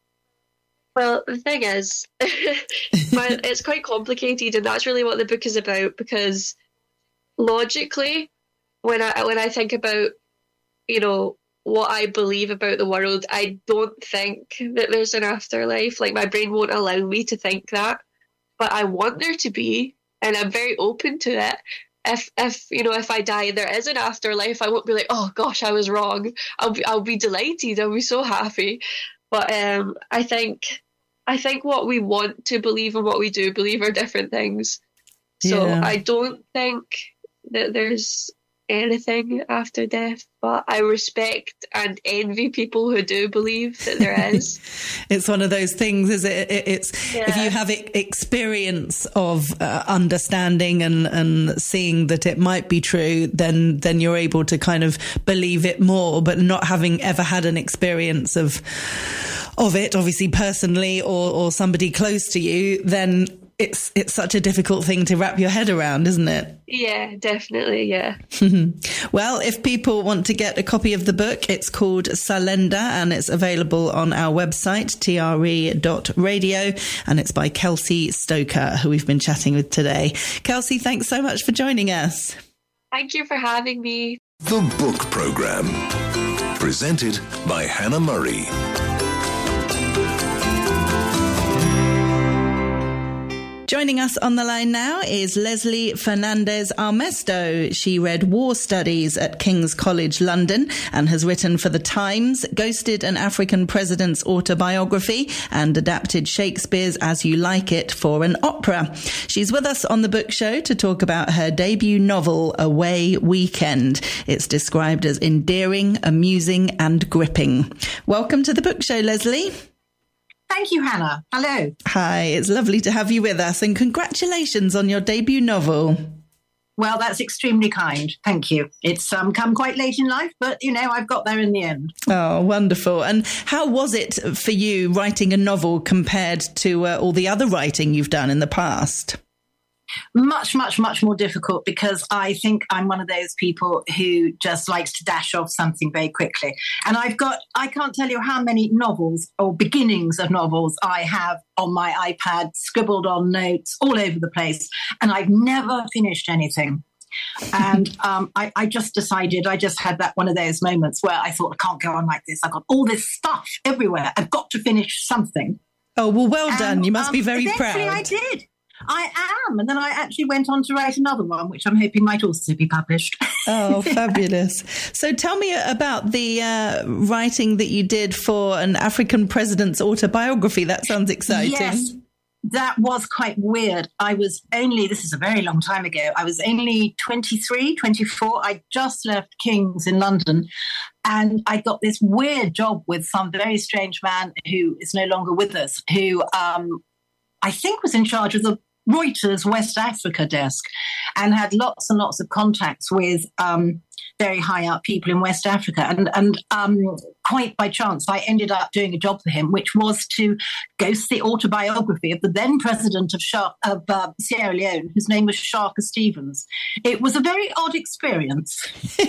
Well, the thing is, my, it's quite complicated, and that's really what the book is about, because logically, when I when I think about, you know, what I believe about the world, I don't think that there's an afterlife. Like, my brain won't allow me to think that. But I want there to be, and I'm very open to it. If, if you know, if I die and there is an afterlife, I won't be like, oh gosh, I was wrong. I'll be, I'll be delighted. I'll be so happy. But um, I think, I think what we want to believe and what we do believe are different things. So Yeah. I don't think that there's anything after death, but I respect and envy people who do believe that there is. It's one of those things, is it? it it's Yeah. if you have e- experience of uh, understanding and, and seeing that it might be true, then then you're able to kind of believe it more. But not having ever had an experience of of it, obviously personally or or somebody close to you, then it's it's such a difficult thing to wrap your head around, isn't it? Yeah, definitely, yeah. Well, if people want to get a copy of the book, it's called Salenda, and it's available on our website, T R E dot radio, and it's by Kelsey Stoker, who we've been chatting with today. Kelsey, thanks so much for joining us. Thank you for having me. The Book Programme. Presented by Hannah Murray. Joining us on the line now is Leslie Fernandez Armesto. She read War Studies at King's College London and has written for The Times, ghosted an African president's autobiography, and adapted Shakespeare's As You Like It for an opera. She's with us on the book show to talk about her debut novel, Away Weekend. It's described as endearing, amusing and gripping. Welcome to the book show, Leslie. Thank you, Hannah. Hello. Hi, it's lovely to have you with us, and congratulations on your debut novel. Well, that's extremely kind. Thank you. It's um, come quite late in life, but, you know, I've got there in the end. Oh, wonderful. And how was it for you writing a novel compared to uh, all the other writing you've done in the past? Much, much, much more difficult, because I think I'm one of those people who just likes to dash off something very quickly. And I've got, I can't tell you how many novels or beginnings of novels I have on my iPad, scribbled on notes all over the place. And I've never finished anything. And um, I, I just decided, I just had that one of those moments where I thought, I can't go on like this. I've got all this stuff everywhere. I've got to finish something. Oh, well, well done. And, You must um, be very eventually proud. I did. I am. And then I actually went on to write another one, which I'm hoping might also be published. Oh, fabulous. So tell me about the uh, writing that you did for an African president's autobiography. That sounds exciting. Yes, that was quite weird. I was only, this is a very long time ago, I was only twenty-three, twenty-four. I just left King's in London, and I got this weird job with some very strange man who is no longer with us, who um, I think was in charge of the Reuters West Africa desk, and had lots and lots of contacts with um, very high up people in West Africa. And, and um, quite by chance, I ended up doing a job for him, which was to ghost the autobiography of the then president of, Shar- of uh, Sierra Leone, whose name was Shaka Stevens. It was a very odd experience.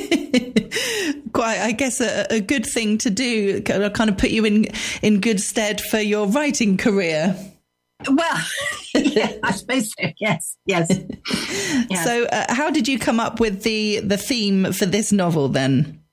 Quite, I guess, a, a good thing to do, kind of put you in, in good stead for your writing career. Well, yeah, I suppose so. Yes, yes. yes. So uh, how did you come up with the, the theme for this novel then?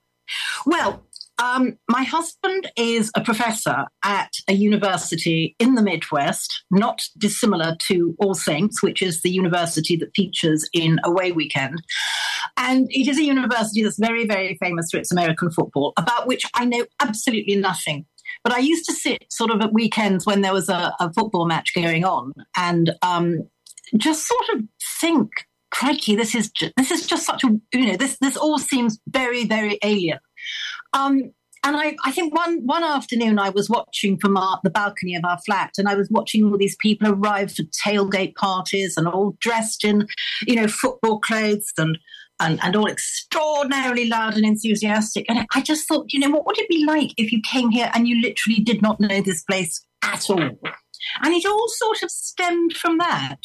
Well, um, my husband is a professor at a university in the Midwest, not dissimilar to All Saints, which is the university that features in Away Weekend. And it is a university that's very, very famous for its American football, about which I know absolutely nothing. But I used to sit sort of at weekends when there was a, a football match going on, and um, just sort of think, crikey, this is ju- this is just such a, you know, this this all seems very, very alien. Um, and I, I think one one afternoon I was watching from our, the balcony of our flat, and I was watching all these people arrive for tailgate parties and all dressed in, you know, football clothes and And, and all extraordinarily loud and enthusiastic. And I just thought, you know, what would it be like if you came here and you literally did not know this place at all? And it all sort of stemmed from that.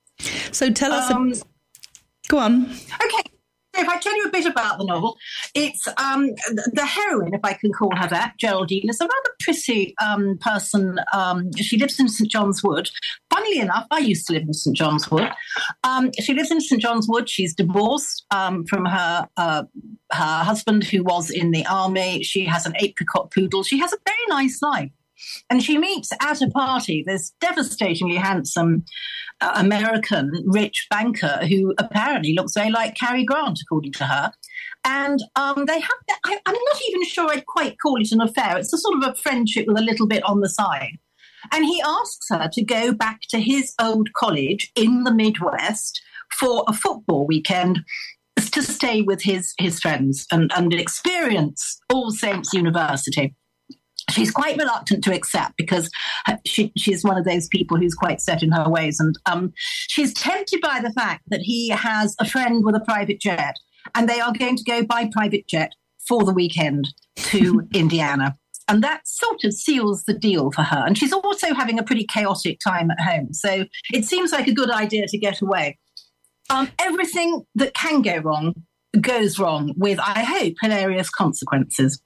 So tell us... Um, a... Go on. Okay. So if I tell you a bit about the novel, it's um, the heroine, if I can call her that, Geraldine, is a rather pretty um, person. Um, she lives in St John's Wood. Funnily enough, I used to live in St John's Wood. Um, she lives in St John's Wood. She's divorced um, from her uh, her husband, who was in the army. She has an apricot poodle. She has a very nice life. And she meets at a party this devastatingly handsome uh, American rich banker who apparently looks very like Cary Grant, according to her. And um, they have, I, I'm not even sure I'd quite call it an affair. It's a sort of a friendship with a little bit on the side. And he asks her to go back to his old college in the Midwest for a football weekend to stay with his, his friends and, and experience All Saints University. She's quite reluctant to accept because she, she's one of those people who's quite set in her ways. And um, she's tempted by the fact that he has a friend with a private jet, and they are going to go by private jet for the weekend to Indiana. And that sort of seals the deal for her. And she's also having a pretty chaotic time at home. So it seems like a good idea to get away. Um, everything that can go wrong goes wrong with, I hope, hilarious consequences.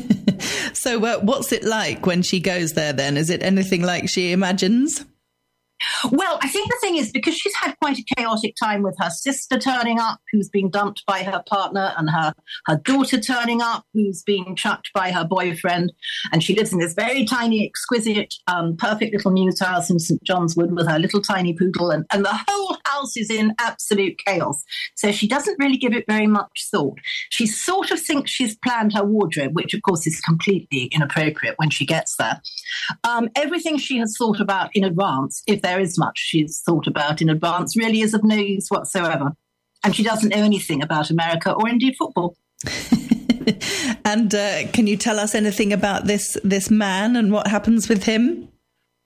So uh, what's it like when she goes there then? Is it anything like she imagines? Well, I think the thing is, because she's had quite a chaotic time with her sister turning up, who's been dumped by her partner, and her, her daughter turning up, who's been chucked by her boyfriend. And she lives in this very tiny, exquisite, um, perfect little news house in St John's Wood with her little tiny poodle. And, and the whole house is in absolute chaos. So she doesn't really give it very much thought. She sort of thinks she's planned her wardrobe, which, of course, is completely inappropriate when she gets there. Um, everything she has thought about in advance, if there is much she's thought about in advance, really is of no use whatsoever. And she doesn't know anything about America or indeed football. And uh, can you tell us anything about this this man and what happens with him?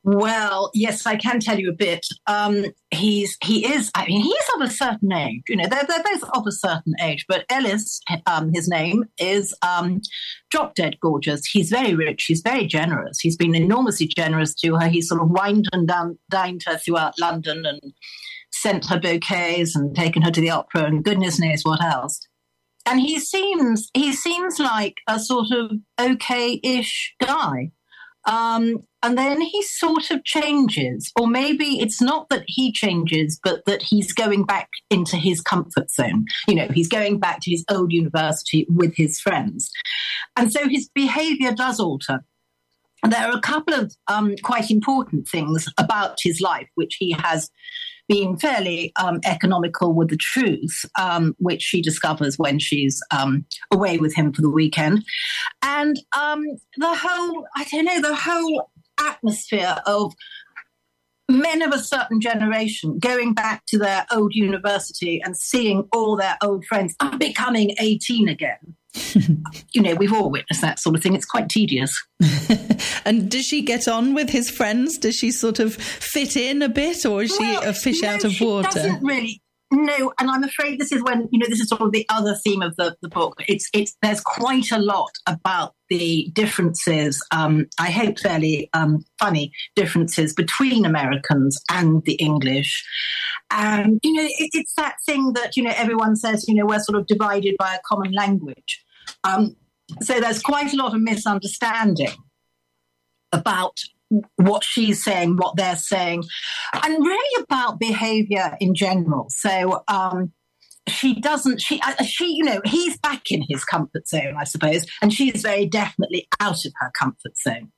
Well, yes, I can tell you a bit. Um, he's he is. I mean, he's of a certain age. You know, they're they're both of a certain age. But Ellis, um, his name is um, drop dead gorgeous. He's very rich. He's very generous. He's been enormously generous to her. He's sort of wined and down, dined her throughout London and sent her bouquets and taken her to the opera and goodness knows what else. And he seems he seems like a sort of okay-ish guy. Um, and then he sort of changes, or maybe it's not that he changes, but that he's going back into his comfort zone. You know, he's going back to his old university with his friends. And so his behavior does alter. And there are a couple of um, quite important things about his life, which he has been fairly um, economical with the truth, um, which she discovers when she's um, away with him for the weekend. And um, the whole, I don't know, the whole atmosphere of men of a certain generation going back to their old university and seeing all their old friends are becoming eighteen again. You know, we've all witnessed that sort of thing. It's quite tedious. And does she get on with his friends? Does she sort of fit in a bit, or is well, she a fish no, out of water? She doesn't really. No, and I'm afraid this is when, you know, this is sort of the other theme of the, the book. It's it's there's quite a lot about the differences, um, I hope fairly um, funny differences between Americans and the English. And, you know, it, it's that thing that, you know, everyone says, you know, we're sort of divided by a common language. Um, so there's quite a lot of misunderstanding about what she's saying, what they're saying, and really about behaviour in general. So um, she doesn't, she, uh, she, you know, he's back in his comfort zone, I suppose, and she's very definitely out of her comfort zone.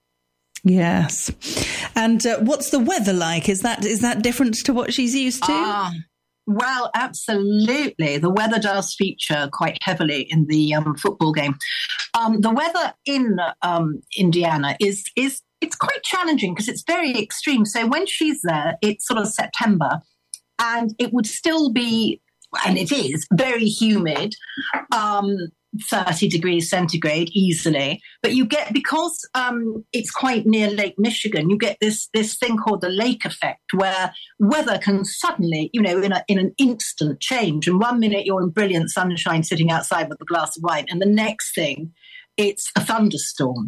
Yes. And uh, what's the weather like? Is that is that different to what she's used to? Ah, well, absolutely. The weather does feature quite heavily in the um, football game. Um, the weather in um, Indiana is is it's quite challenging because it's very extreme. So when she's there, it's sort of September, and it would still be, and it is, very humid, um, thirty degrees centigrade easily. But you get, because um, it's quite near Lake Michigan, you get this this thing called the lake effect, where weather can suddenly, you know, in a, in an instant change. And one minute you're in brilliant sunshine sitting outside with a glass of wine, and the next thing it's a thunderstorm.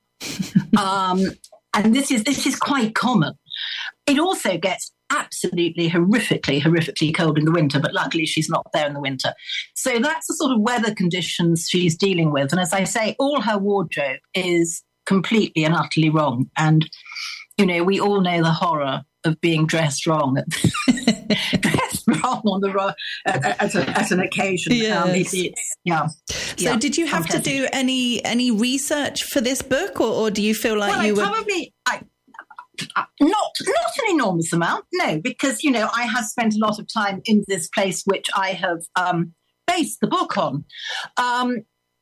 um, and this is this is quite common. It also gets absolutely horrifically, horrifically cold in the winter, but luckily she's not there in the winter. So that's the sort of weather conditions she's dealing with. And as I say, all her wardrobe is completely and utterly wrong. And, you know, we all know the horror of being dressed wrong, dressed wrong on the wrong, at, at, a, at an occasion. Yes. Um, it, it's, yeah. So yeah, did you have to do any any research for this book, or, or do you feel like well, you I were... Probably... I, Not not an enormous amount, no, because, you know, I have spent a lot of time in this place which I have um, based the book on. Um,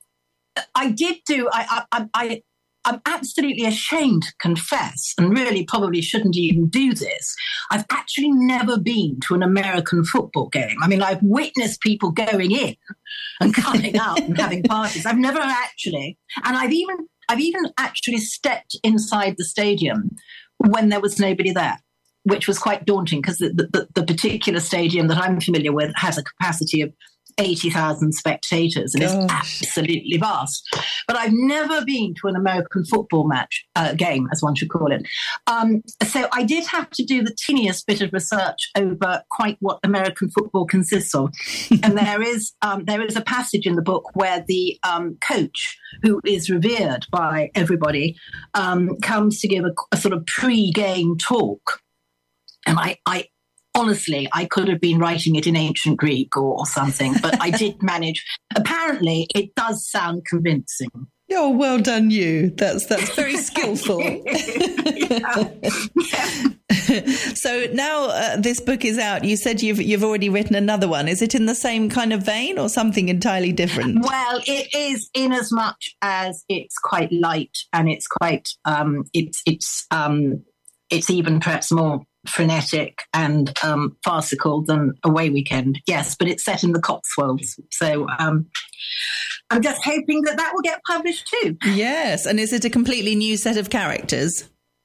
I did do, I, I, I, I'm absolutely ashamed to confess, and really probably shouldn't even do this, I've actually never been to an American football game. I mean, I've witnessed people going in and coming out and having parties. I've never actually, and I've even, I've even actually stepped inside the stadium when there was nobody there, which was quite daunting because the, the, the particular stadium that I'm familiar with has a capacity of eighty thousand spectators and Gosh. Is absolutely vast. But I've never been to an American football match, uh, game, as one should call it. Um, so I did have to do the teeniest bit of research over quite what American football consists of. And there is um, there is a passage in the book where the um, coach, who is revered by everybody, um, comes to give a, a sort of pre-game talk. And I, I honestly, I could have been writing it in ancient Greek or, or something, but I did manage. Apparently, it does sound convincing. Oh, well done, you. That's that's very skillful. yeah. Yeah. So now uh, this book is out. You said you've you've already written another one. Is it in the same kind of vein or something entirely different? Well, it is, in as much as it's quite light and it's quite um, it's it's um, it's even perhaps more frenetic and um, farcical than Away Weekend. Yes, but it's set in the Cotswolds. So um, I'm just hoping that that will get published too. Yes. And is it a completely new set of characters?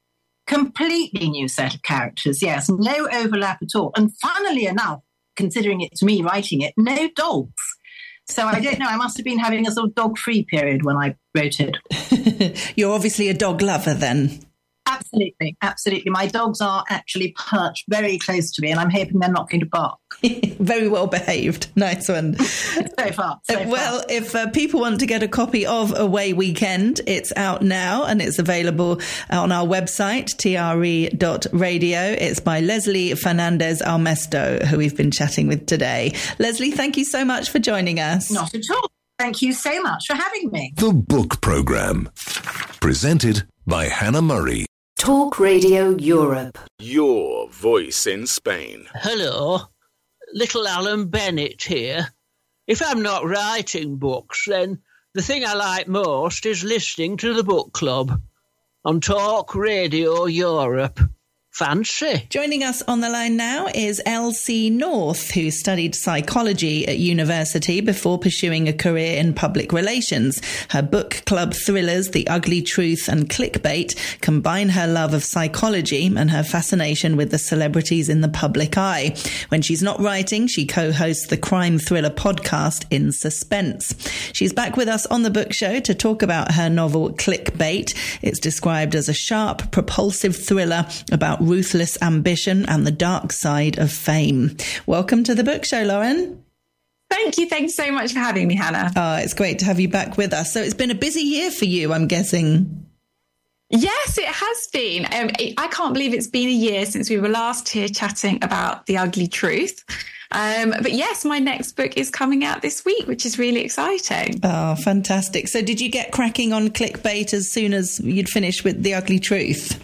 Completely new set of characters, yes. No overlap at all. And funnily enough, considering it's me writing it, no dogs. So I don't know, I must have been having a sort of dog-free period when I wrote it. You're obviously a dog lover then. Absolutely, absolutely. My dogs are actually perched very close to me, and I'm hoping they're not going to bark. Very well behaved. Nice one. so far. So uh, well, far. if uh, people want to get a copy of Away Weekend, it's out now and it's available on our website, T R E dot radio. It's by Leslie Fernandez Almesto, who we've been chatting with today. Leslie, thank you so much for joining us. Not at all. Thank you so much for having me. The Book Programme. Presented by Hannah Murray. Talk Radio Europe. Your voice in Spain. Hello, little Alan Bennett here. If I'm not writing books, then the thing I like most is listening to the book club on Talk Radio Europe. Fancy. Joining us on the line now is Elsie North, who studied psychology at university before pursuing a career in public relations. Her book club thrillers, The Ugly Truth and Clickbait, combine her love of psychology and her fascination with the celebrities in the public eye. When she's not writing, she co-hosts the crime thriller podcast In Suspense. She's back with us on the book show to talk about her novel Clickbait. It's described as a sharp, propulsive thriller about ruthless ambition and the dark side of fame. Welcome to the book show, Lauren. Thank you. Thanks so much for having me, Hannah. Oh, it's great to have you back with us. So it's been a busy year for you, I'm guessing. Yes, it has been. Um, it, I can't believe it's been a year since we were last here chatting about The Ugly Truth. Um, but yes, my next book is coming out this week, which is really exciting. Oh, fantastic. So did you get cracking on Clickbait as soon as you'd finished with The Ugly Truth?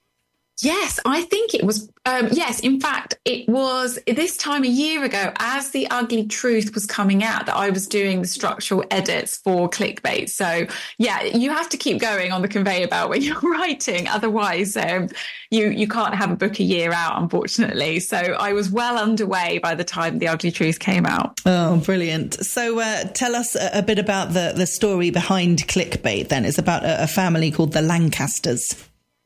Yes, I think it was. Um, yes, in fact, it was this time a year ago, as The Ugly Truth was coming out, that I was doing the structural edits for Clickbait. So, yeah, you have to keep going on the conveyor belt when you're writing. Otherwise, um, you, you can't have a book a year out, unfortunately. So I was well underway by the time The Ugly Truth came out. Oh, brilliant. So uh, tell us a, a bit about the, the story behind Clickbait then. It's about a, a family called the Lancasters.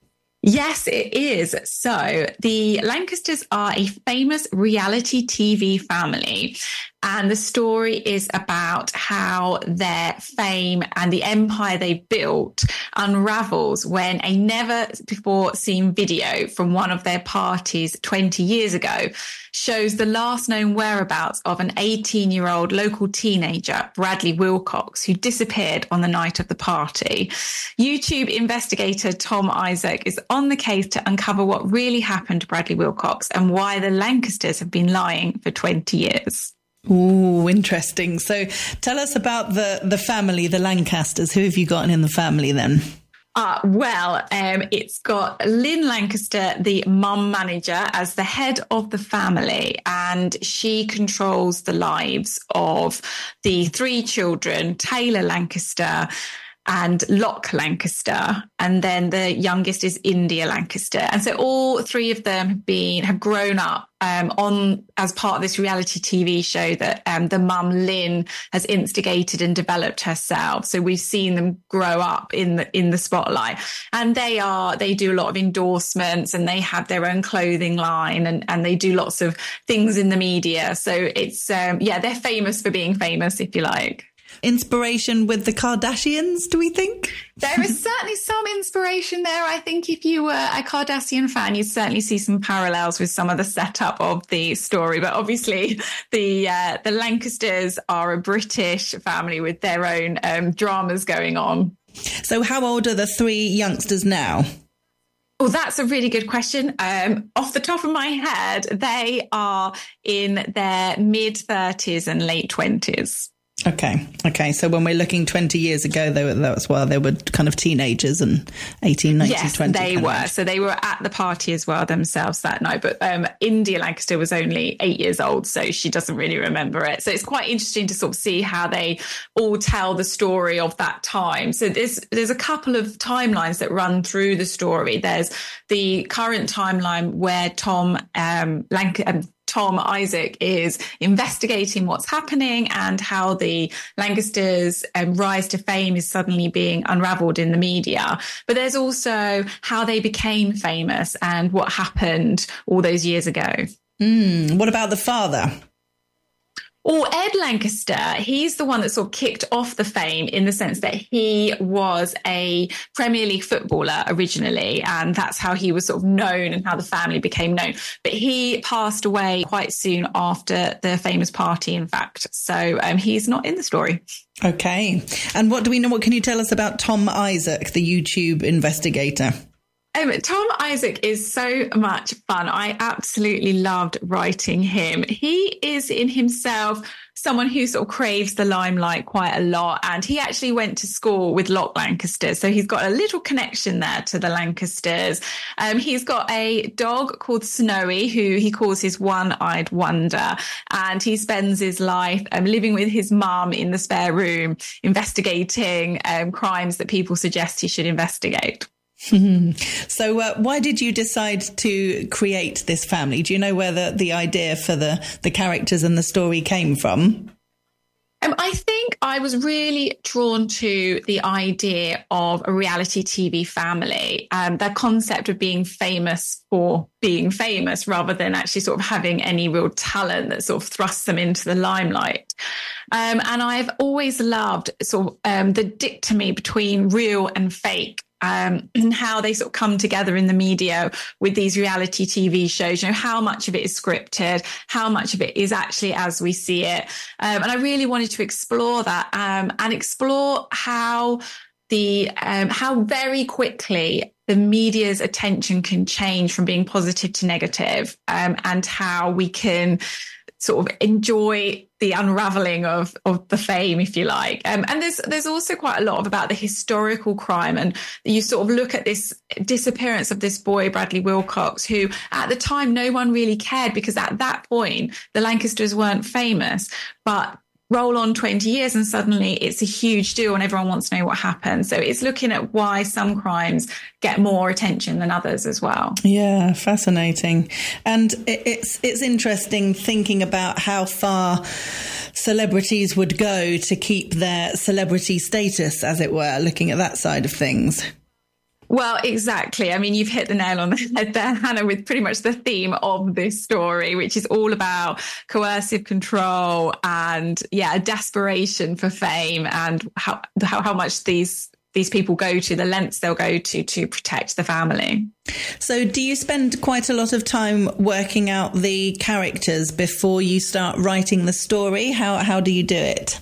Yes, it is. So the Lancasters are a famous reality T V family. And the story is about how their fame and the empire they built unravels when a never-before-seen video from one of their parties twenty years ago shows the last known whereabouts of an eighteen-year-old local teenager, Bradley Wilcox, who disappeared on the night of the party. YouTube investigator Tom Isaac is on the case to uncover what really happened to Bradley Wilcox and why the Lancasters have been lying for twenty years. Ooh, interesting. So tell us about the, the family, the Lancasters. Who have you got in the family then? Uh, well, um, it's got Lynn Lancaster, the mum manager, as the head of the family, and she controls the lives of the three children, Taylor Lancaster and Locke Lancaster, and then the youngest is India Lancaster. And so all three of them have been have grown up um, on as part of this reality T V show that um, the mum Lynn has instigated and developed herself. So we've seen them grow up in the in the spotlight, and they are they do a lot of endorsements, and they have their own clothing line, and and they do lots of things in the media. So it's um, yeah, they're famous for being famous, if you like. Inspiration with the Kardashians, do we think? There is certainly some inspiration there. I think if you were a Kardashian fan, you'd certainly see some parallels with some of the setup of the story. But obviously, the uh, the Lancasters are a British family with their own um, dramas going on. So how old are the three youngsters now? Oh, that's a really good question. Um, off the top of my head, they are in their mid-thirties and late twenties. Okay. Okay. So when we're looking twenty years ago, they were, that's why they were kind of teenagers and eighteen, nineteen, yes, twenty. Yes, they were. Age. So they were at the party as well themselves that night. But um, India Lancaster was only eight years old, so she doesn't really remember it. So it's quite interesting to sort of see how they all tell the story of that time. So there's, there's a couple of timelines that run through the story. There's the current timeline where Tom um, Lanc- um Tom Isaac is investigating what's happening and how the Lancasters' um, rise to fame is suddenly being unravelled in the media. But there's also how they became famous and what happened all those years ago. Mm, what about the father? Or Ed Lancaster, he's the one that sort of kicked off the fame in the sense that he was a Premier League footballer originally, and that's how he was sort of known and how the family became known. But he passed away quite soon after the famous party, in fact. So um, he's not in the story. Okay. And what do we know? What can you tell us about Tom Isaac, the YouTube investigator? Um, Tom Isaac is so much fun. I absolutely loved writing him. He is in himself someone who sort of craves the limelight quite a lot. And he actually went to school with Locke Lancaster. So he's got a little connection there to the Lancasters. Um, he's got a dog called Snowy, who he calls his one-eyed wonder. And he spends his life um, living with his mum in the spare room, investigating um, crimes that people suggest he should investigate. So uh, why did you decide to create this family? Do you know where the, the idea for the, the characters and the story came from? Um, I think I was really drawn to the idea of a reality T V family, um, the concept of being famous for being famous rather than actually sort of having any real talent that sort of thrusts them into the limelight. Um, and I've always loved sort of um, the dichotomy between real and fake. Um, and how they sort of come together in the media with these reality T V shows, you know, how much of it is scripted, how much of it is actually as we see it. Um, and I really wanted to explore that um, and explore how the um, how very quickly the media's attention can change from being positive to negative, um, and how we can sort of enjoy the unraveling of, of the fame, if you like. Um, and there's there's also quite a lot of about the historical crime. And you sort of look at this disappearance of this boy, Bradley Wilcox, who at the time no one really cared because at that point, the Lancasters weren't famous. But roll on twenty years and suddenly it's a huge deal and everyone wants to know what happened. So it's looking at why some crimes get more attention than others as well. Yeah, fascinating. And it's it's interesting thinking about how far celebrities would go to keep their celebrity status, as it were, looking at that side of things. Well, exactly. I mean, you've hit the nail on the head there, Hannah, with pretty much the theme of this story, which is all about coercive control and, yeah, a desperation for fame and how how, how much these these people go to, the lengths they'll go to to protect the family. So do you spend quite a lot of time working out the characters before you start writing the story? How how do you do it?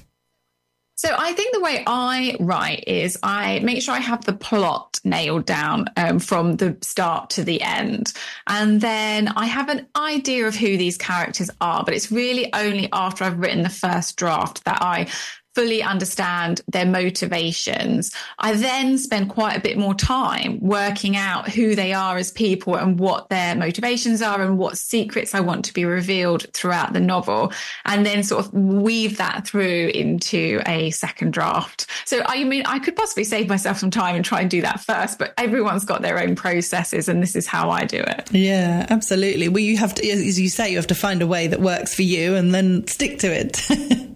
So I think the way I write is I make sure I have the plot nailed down um, from the start to the end. And then I have an idea of who these characters are, but it's really only after I've written the first draft that I fully understand their motivations. I then spend quite a bit more time working out who they are as people and what their motivations are and what secrets I want to be revealed throughout the novel, and then sort of weave that through into a second draft. So I mean, I could possibly save myself some time and try and do that first, but everyone's got their own processes and this is how I do it. Yeah, absolutely. Well, you have to, as you say, you have to find a way that works for you and then stick to it.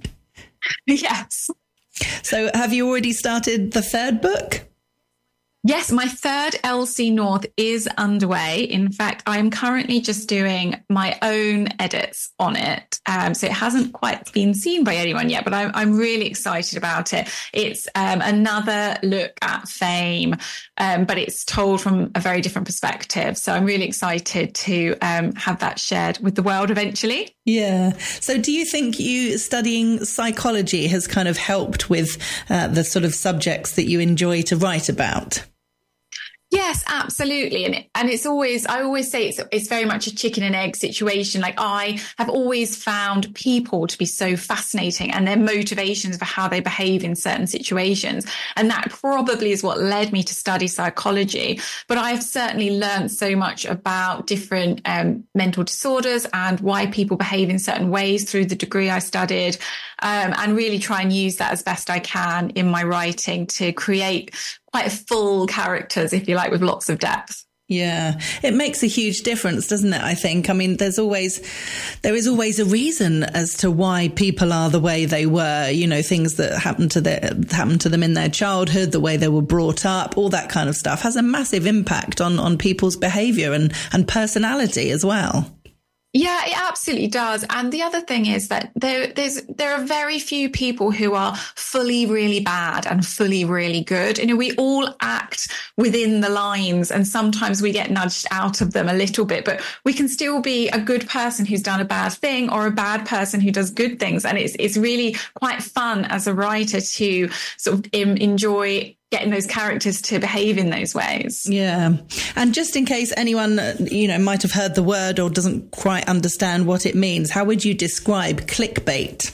Yes. So have you already started the third book? Yes, my third Elsie North is underway. In fact, I'm currently just doing my own edits on it. Um, so it hasn't quite been seen by anyone yet, but I'm, I'm really excited about it. It's um, another look at fame, um, but it's told from a very different perspective. So I'm really excited to um, have that shared with the world eventually. Yeah. So do you think you studying psychology has kind of helped with uh, the sort of subjects that you enjoy to write about? Yes, absolutely. And and it's always, I always say it's it's very much a chicken and egg situation. Like I have always found people to be so fascinating and their motivations for how they behave in certain situations. And that probably is what led me to study psychology. But I've certainly learned so much about different um, mental disorders and why people behave in certain ways through the degree I studied, um, and really try and use that as best I can in my writing to create quite full characters, if you like, with lots of depth. Yeah, it makes a huge difference, doesn't it? I think. I mean, there's always, there is always a reason as to why people are the way they were. You know, things that happened to their happened to them in their childhood, the way they were brought up, all that kind of stuff has a massive impact on on people's behaviour and and personality as well. Yeah, it absolutely does. And the other thing is that there, there's, there are very few people who are fully really bad and fully really good. You know, we all act within the lines and sometimes we get nudged out of them a little bit, but we can still be a good person who's done a bad thing or a bad person who does good things. And it's, it's really quite fun as a writer to sort of enjoy getting those characters to behave in those ways. Yeah. And just in case anyone, you know, might have heard the word or doesn't quite understand what it means, how would you describe clickbait?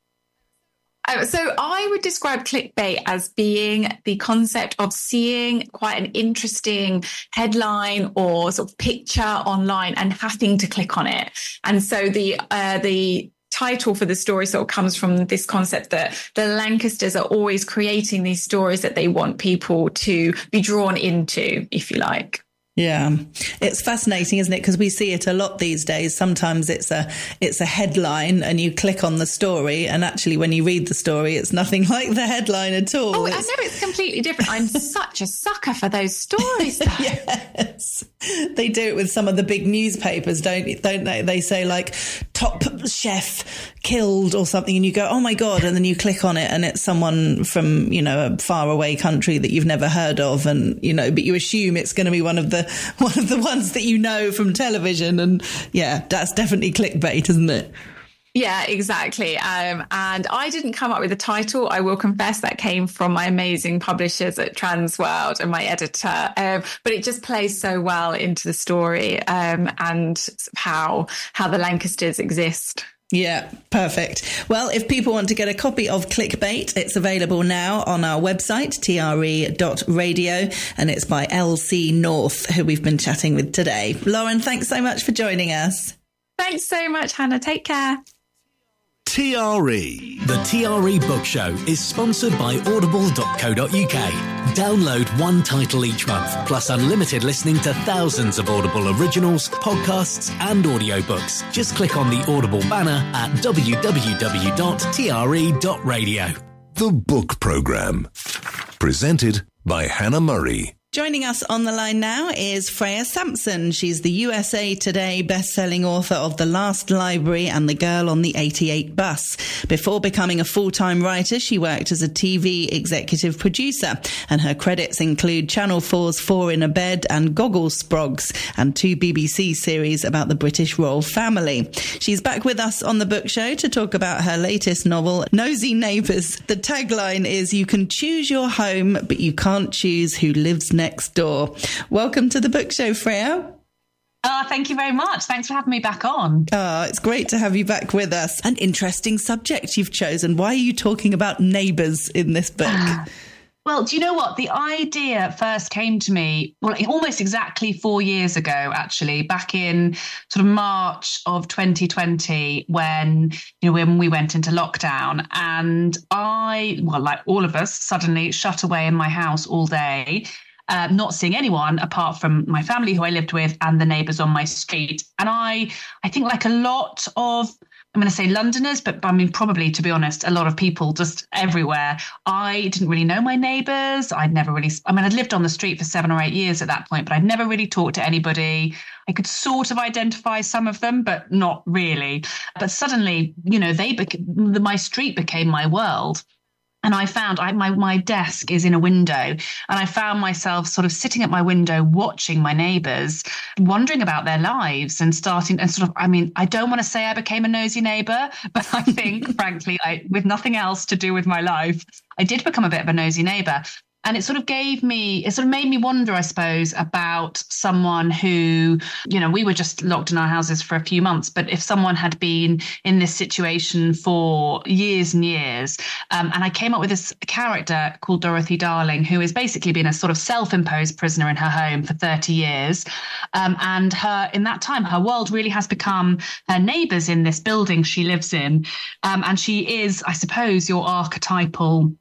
Uh, so I would describe clickbait as being the concept of seeing quite an interesting headline or sort of picture online and having to click on it. And so the uh, the title for the story sort of comes from this concept that the Lancasters are always creating these stories that they want people to be drawn into, if you like. Yeah, it's fascinating, isn't it? Because we see it a lot these days. Sometimes it's a it's a headline and you click on the story and actually when you read the story, it's nothing like the headline at all. Oh, it's... I know it's completely different. I'm such a sucker for those stories, though. Yes, they do it with some of the big newspapers, don't don't they? They say like top chef killed or something and you go, oh my God, and then you click on it and it's someone from, you know, a faraway country that you've never heard of and, you know, but you assume it's going to be one of the one of the ones that you know from television. And yeah, that's definitely clickbait, isn't it? Yeah, exactly. Um, and I didn't come up with the title. I will confess that came from my amazing publishers at Transworld and my editor. Um, but it just plays so well into the story um, and how how the Lancasters exist. Yeah, perfect. Well, if people want to get a copy of Clickbait, it's available now on our website, T R E dot radio, and it's by L C North, who we've been chatting with today. Lauren, thanks so much for joining us. Thanks so much, Hannah. Take care. T R E. The T R E Book Show is sponsored by audible dot co dot uk. Download one title each month, plus unlimited listening to thousands of Audible originals, podcasts, and audiobooks. Just click on the Audible banner at w w w dot t r e dot radio. The Book Programme. Presented by Hannah Murray. Joining us on the line now is Freya Sampson. She's the U S A Today best-selling author of The Last Library and The Girl on the eighty-eight Bus. Before becoming a full-time writer, she worked as a T V executive producer, and her credits include Channel four's Four in a Bed and Goggle Sprogs, and two B B C series about the British royal family. She's back with us on the book show to talk about her latest novel, Nosy Neighbours. The tagline is, "You can choose your home, but you can't choose who lives next door." Welcome to the book show, Freya. Oh, thank you very much. Thanks for having me back on. Oh, it's great to have you back with us. An interesting subject you've chosen. Why are you talking about neighbours in this book? Well, do you know what? The idea first came to me, well, almost exactly four years ago, actually, back in sort of March of twenty twenty, when, you know, when we went into lockdown. And I, well, like all of us, suddenly shut away in my house all day. Uh, not seeing anyone apart from my family who I lived with and the neighbours on my street. And I, I think like a lot of, I'm going to say Londoners, but I mean, probably, to be honest, a lot of people just everywhere. I didn't really know my neighbours. I'd never really, I mean, I'd lived on the street for seven or eight years at that point, but I'd never really talked to anybody. I could sort of identify some of them, but not really. But suddenly, you know, they beca- my street became my world. And I found I, my, my desk is in a window, and I found myself sort of sitting at my window watching my neighbours, wondering about their lives and starting and sort of, I mean, I don't want to say I became a nosy neighbour, but I think, frankly, I, with nothing else to do with my life, I did become a bit of a nosy neighbour. And it sort of gave me, it sort of made me wonder, I suppose, about someone who, you know, we were just locked in our houses for a few months, but if someone had been in this situation for years and years, um, and I came up with this character called Dorothy Darling, who has basically been a sort of self-imposed prisoner in her home for thirty years. Um, and her, in that time, her world really has become her neighbours in this building she lives in. Um, and she is, I suppose, your archetypal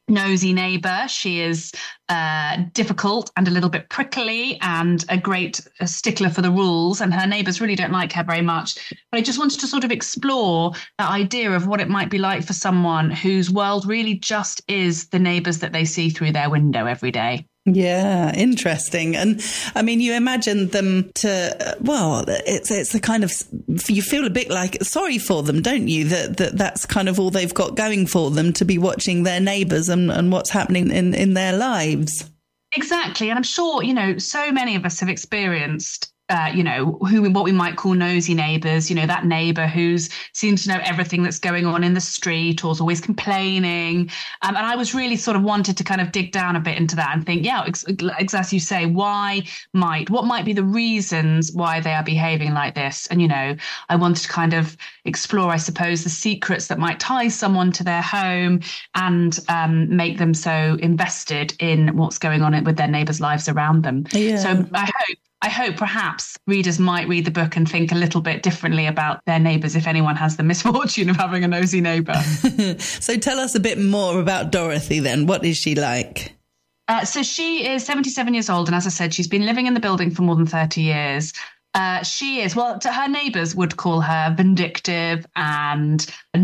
nosy neighbour. She is uh, difficult and a little bit prickly and a great uh, stickler for the rules, and her neighbours really don't like her very much. But I just wanted to sort of explore that idea of what it might be like for someone whose world really just is the neighbours that they see through their window every day. Yeah, interesting. And I mean, you imagine them to, well, it's it's the kind of, you feel a bit like sorry for them, don't you? That, that that's kind of all they've got going for them, to be watching their neighbours and, and what's happening in, in their lives. Exactly. And I'm sure, you know, so many of us have experienced Uh, you know, who what we might call nosy neighbours, you know, that neighbour who seems to know everything that's going on in the street or is always complaining. Um, and I was really sort of wanted to kind of dig down a bit into that and think, yeah, ex- ex- as you say, why might, what might be the reasons why they are behaving like this? And, you know, I wanted to kind of explore, I suppose, the secrets that might tie someone to their home and um, make them so invested in what's going on with their neighbours' lives around them. Yeah. So I hope I hope perhaps readers might read the book and think a little bit differently about their neighbours if anyone has the misfortune of having a nosy neighbour. So tell us a bit more about Dorothy then. What is she like? Uh, so she is seventy-seven years old. And as I said, she's been living in the building for more than thirty years. Uh, she is, well, her neighbours would call her vindictive and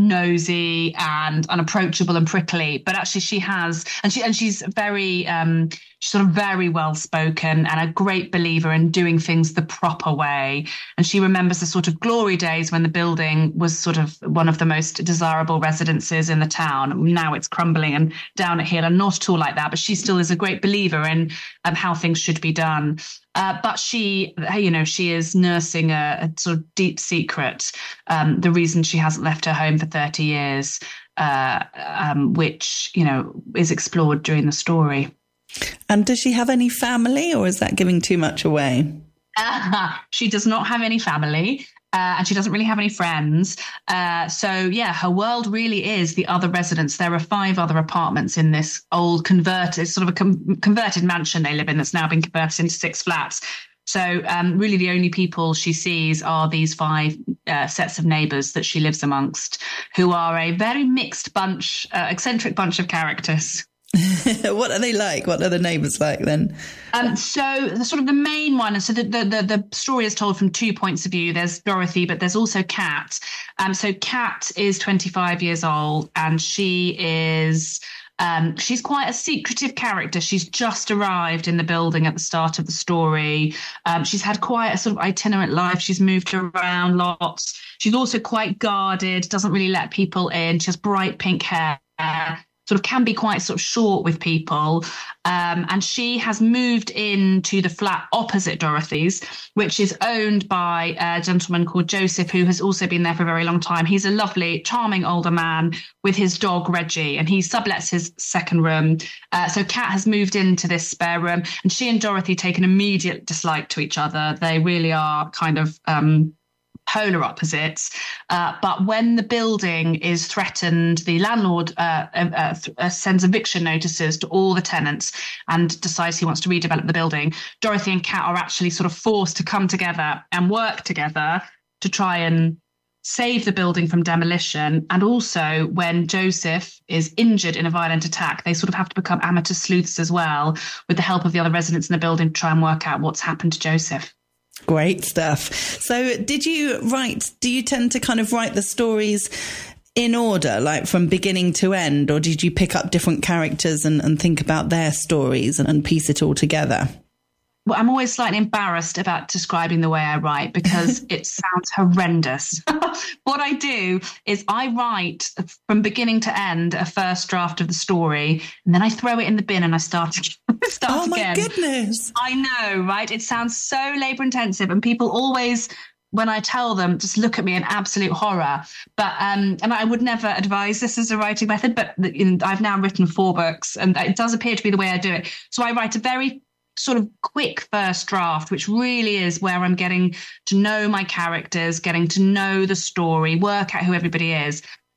nosy and unapproachable and prickly, but actually she has, and she and she's very, um, she's sort of very well spoken and a great believer in doing things the proper way. And she remembers the sort of glory days when the building was sort of one of the most desirable residences in the town. Now it's crumbling and down at heel, and not at all like that, but she still is a great believer in um, how things should be done. Uh, but she, you know, she is nursing a, a sort of deep secret, um, the reason she hasn't left her home for thirty years, uh, um, which, you know, is explored during the story. And does she have any family, or is that giving too much away? Uh, she does not have any family. Uh, and she doesn't really have any friends. Uh, so, yeah, her world really is the other residents. There are five other apartments in this old converted, sort of a com- converted mansion they live in that's now been converted into six flats. So um, really the only people she sees are these five uh, sets of neighbours that she lives amongst, who are a very mixed bunch, uh, eccentric bunch of characters. What are they like? What are the neighbours like then? Um, so the sort of the main one, so the, the the the story is told from two points of view. There's Dorothy, but there's also Kat. Um, so Kat is twenty-five years old, and she is um, she's quite a secretive character. She's just arrived in the building at the start of the story. Um, she's had quite a sort of itinerant life. She's moved around lots. She's also quite guarded. Doesn't really let people in. She has bright pink hair. Sort of can be quite sort of short with people. Um, and she has moved into the flat opposite Dorothy's, which is owned by a gentleman called Joseph, who has also been there for a very long time. He's a lovely, charming older man with his dog, Reggie, and he sublets his second room. Uh, so Kat has moved into this spare room, and she and Dorothy take an immediate dislike to each other. They really are kind of Um, polar opposites. Uh, but when the building is threatened, the landlord uh, uh, uh, sends eviction notices to all the tenants and decides he wants to redevelop the building. Dorothy and Kat are actually sort of forced to come together and work together to try and save the building from demolition. And also when Joseph is injured in a violent attack, they sort of have to become amateur sleuths as well, with the help of the other residents in the building, to try and work out what's happened to Joseph. Great stuff. So did you write, do you tend to kind of write the stories in order, like from beginning to end, or did you pick up different characters and, and think about their stories and, and piece it all together? Well, I'm always slightly embarrassed about describing the way I write because it sounds horrendous. What I do is I write from beginning to end a first draft of the story, and then I throw it in the bin and I start, start oh again. Oh, my goodness. I know, right? It sounds so labour intensive, and people always, when I tell them, just look at me in absolute horror. But um, and I would never advise this as a writing method, but in, I've now written four books, and it does appear to be the way I do it. So I write a very sort of quick first draft, which really is where I'm getting to know my characters, getting to know the story, work out who everybody is.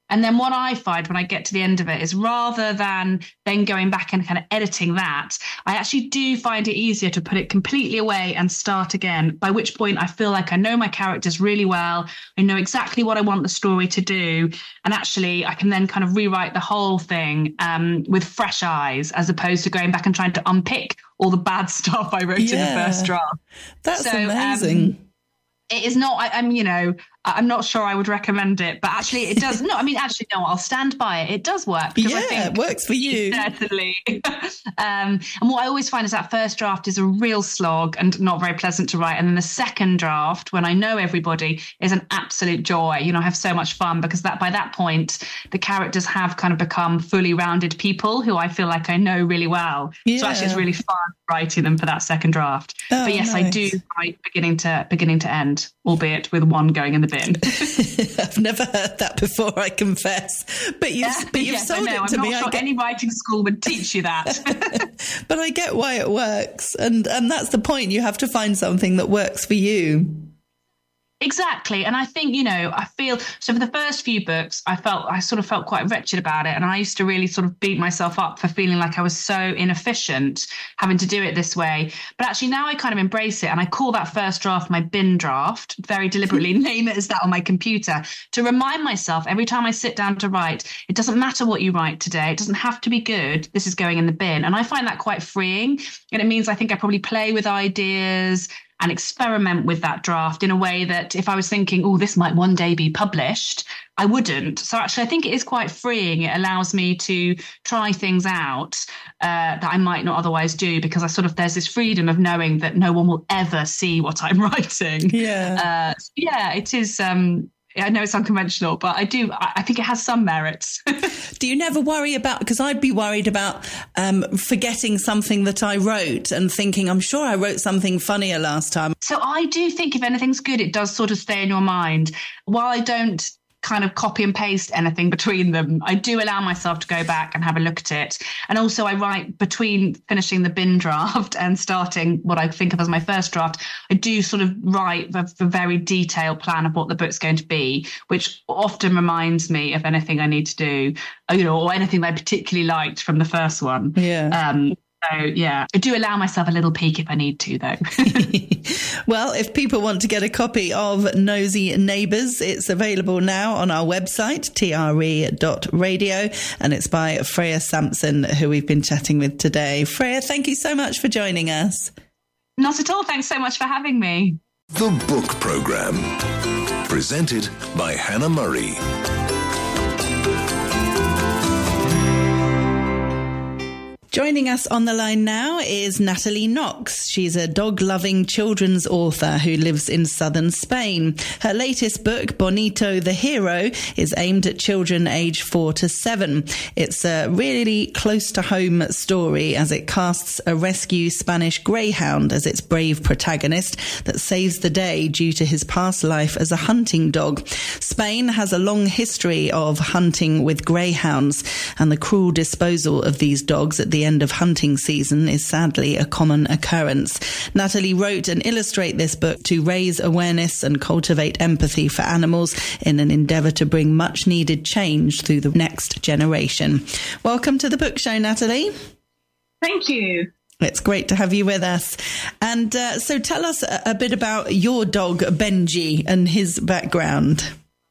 And then what I find when I get to the end of it is rather than then going back and kind of editing that, I actually do find it easier to put it completely away and start again, by which point I feel like I know my characters really well. I know exactly what I want the story to do. And actually, I can then kind of rewrite the whole thing um, with fresh eyes, as opposed to going back and trying to unpick all the bad stuff I wrote yeah. in the first draft. That's so, amazing. Um, it is not, I, I'm, you know, I'm not sure I would recommend it, but actually it does. No, I mean, actually, no, I'll stand by it. It does work. Yeah, I think it works for you. Certainly. um, and what I always find is that first draft is a real slog and not very pleasant to write. And then the second draft, when I know everybody, is an absolute joy. You know, I have so much fun because that by that point, the characters have kind of become fully rounded people who I feel like I know really well. Yeah. So actually it's really fun writing them for that second draft. Oh, but yes, nice. I do write beginning to beginning to end, albeit with one going in the bin. I've never heard that before, I confess. But you've, yeah, but you've yes, sold I know. it to I'm me. not sure get... any writing school would teach you that. But I get why it works. And, and that's the point. You have to find something that works for you. Exactly. And I think, you know, I feel so for the first few books, I felt I sort of felt quite wretched about it. And I used to really sort of beat myself up for feeling like I was so inefficient having to do it this way. But actually now I kind of embrace it. And I call that first draft my bin draft, very deliberately name it as that on my computer, to remind myself every time I sit down to write, it doesn't matter what you write today. It doesn't have to be good. This is going in the bin. And I find that quite freeing. And it means I think I probably play with ideas and experiment with that draft in a way that if I was thinking, oh, this might one day be published, I wouldn't. So actually, I think it is quite freeing. It allows me to try things out uh, that I might not otherwise do, because I sort of, there's this freedom of knowing that no one will ever see what I'm writing. Yeah. Uh, yeah, it is. Um, I know it's unconventional, but I do. I think it has some merits. Do you never worry about, because I'd be worried about um, forgetting something that I wrote and thinking, I'm sure I wrote something funnier last time. So I do think if anything's good, it does sort of stay in your mind. While I don't kind of copy and paste anything between them, I do allow myself to go back and have a look at it. And also I write between finishing the bin draft and starting what I think of as my first draft. I do sort of write a, a very detailed plan of what the book's going to be, which often reminds me of anything I need to do, you know, or anything I particularly liked from the first one. Yeah. Um, So, yeah, I do allow myself a little peek if I need to, though. Well, if people want to get a copy of Nosy Neighbours, it's available now on our website, t r e dot radio, and it's by Freya Sampson, who we've been chatting with today. Freya, thank you so much for joining us. Not at all. Thanks so much for having me. The Book Programme, presented by Hannah Murray. Joining us on the line now is Natalie Knox. She's a dog-loving children's author who lives in southern Spain. Her latest book, Bonito the Hero, is aimed at children aged four to seven. It's a really close-to-home story as it casts a rescue Spanish greyhound as its brave protagonist that saves the day due to his past life as a hunting dog. Spain has a long history of hunting with greyhounds, and the cruel disposal of these dogs at the end of hunting season is sadly a common occurrence. Natalie wrote and illustrated this book to raise awareness and cultivate empathy for animals in an endeavour to bring much needed change through the next generation. Welcome to the book show, Natalie. Thank you. It's great to have you with us. And uh, so tell us a, a bit about your dog, Benji, and his background.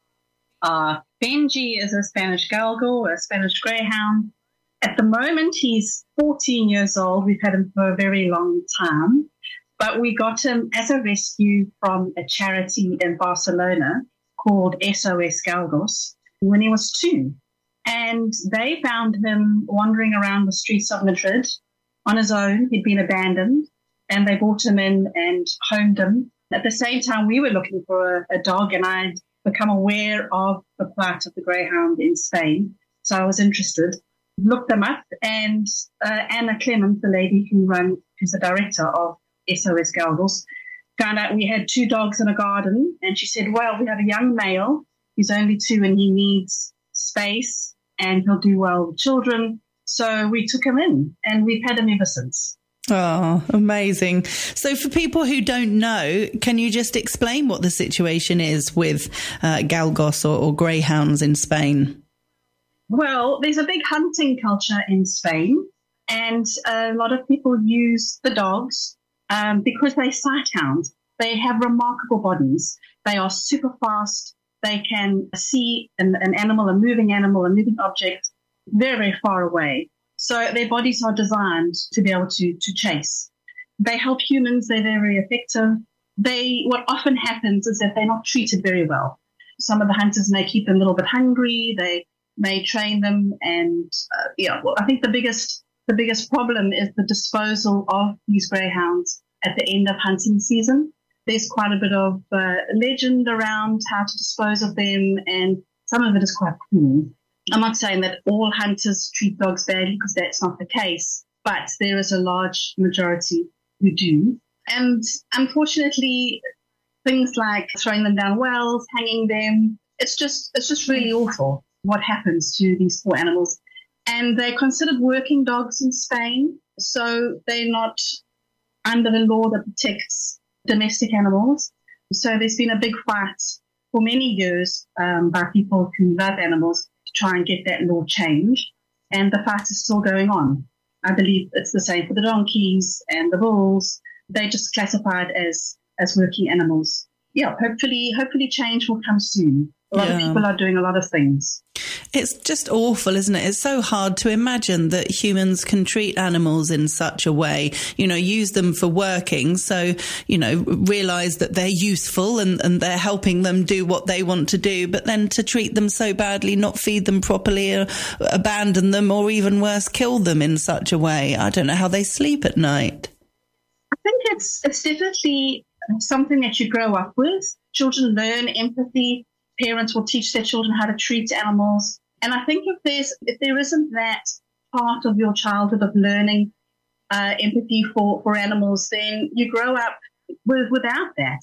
Uh, Benji is a Spanish galgo, a Spanish greyhound. At the moment, he's fourteen years old. We've had him for a very long time, but we got him as a rescue from a charity in Barcelona called S O S Galgos when he was two. And they found him wandering around the streets of Madrid on his own. He'd been abandoned, and they brought him in and homed him. At the same time, we were looking for a, a dog, and I'd become aware of the plight of the greyhound in Spain, so I was interested. Looked them up, and uh, Anna Clement, the lady who runs, who's the director of S O S Galgos, found out we had two dogs in a garden, and she said, well, we have a young male, he's only two and he needs space and he'll do well with children. So we took him in, and we've had him ever since. Oh, amazing. So for people who don't know, can you just explain what the situation is with uh, galgos or, or greyhounds in Spain? Well, there's a big hunting culture in Spain, and a lot of people use the dogs um, because they're sight hounds. They have remarkable bodies. They are super fast. They can see an, an animal, a moving animal, a moving object very, very far away. So their bodies are designed to be able to, to chase. They help humans. They're very, very effective. They, what often happens is that they're not treated very well. Some of the hunters may keep them a little bit hungry. They may train them. And, uh, yeah, well, I think the biggest, the biggest problem is the disposal of these greyhounds at the end of hunting season. There's quite a bit of uh, legend around how to dispose of them, and some of it is quite cruel. I'm not saying that all hunters treat dogs badly, because that's not the case, but there is a large majority who do. And unfortunately, things like throwing them down wells, hanging them, it's just it's just really awful what happens to these poor animals. And they're considered working dogs in Spain, so they're not under the law that protects domestic animals. So there's been a big fight for many years um, by people who love animals to try and get that law changed. And the fight is still going on. I believe it's the same for the donkeys and the bulls. They're just classified as, as working animals. Yeah, hopefully, hopefully change will come soon. A lot Yeah. of people are doing a lot of things. It's just awful, isn't it? It's so hard to imagine that humans can treat animals in such a way, you know, use them for working. So, you know, realize that they're useful and, and they're helping them do what they want to do. But then to treat them so badly, not feed them properly, or abandon them, or even worse, kill them in such a way. I don't know how they sleep at night. I think it's it's definitely something that you grow up with. Children learn empathy. Parents will teach their children how to treat animals. And I think if there's if there isn't that part of your childhood of learning uh, empathy for, for animals, then you grow up with, without that,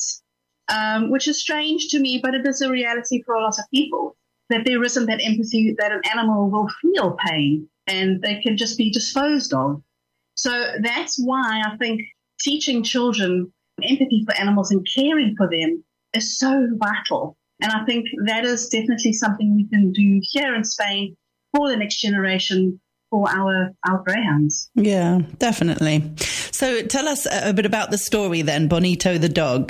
um, which is strange to me, but it is a reality for a lot of people, that there isn't that empathy, that an animal will feel pain and they can just be disposed of. So that's why I think teaching children empathy for animals and caring for them is so vital. And I think that is definitely something we can do here in Spain for the next generation, for our, our greyhounds. Yeah, definitely. So tell us a bit about the story then, Bonito the dog.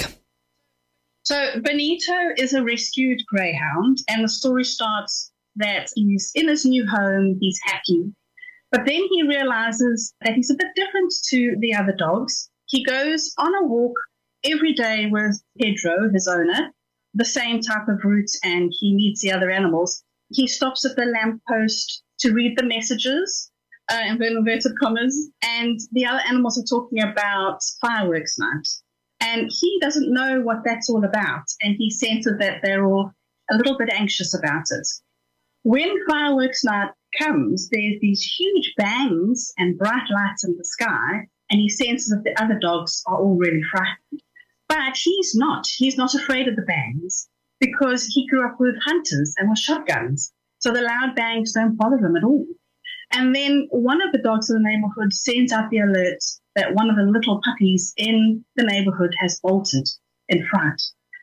So Bonito is a rescued greyhound, and the story starts that he's in his new home, he's happy. But then he realizes that he's a bit different to the other dogs. He goes on a walk every day with Pedro, his owner, the same type of route, and he meets the other animals. He stops at the lamppost to read the messages, uh, in inverted commas, and the other animals are talking about fireworks night. And he doesn't know what that's all about, and he senses that they're all a little bit anxious about it. When fireworks night comes, there's these huge bangs and bright lights in the sky, and he senses that the other dogs are all really frightened. But he's not. He's not afraid of the bangs because he grew up with hunters and with shotguns. So the loud bangs don't bother him at all. And then one of the dogs in the neighborhood sends out the alert that one of the little puppies in the neighborhood has bolted in fright.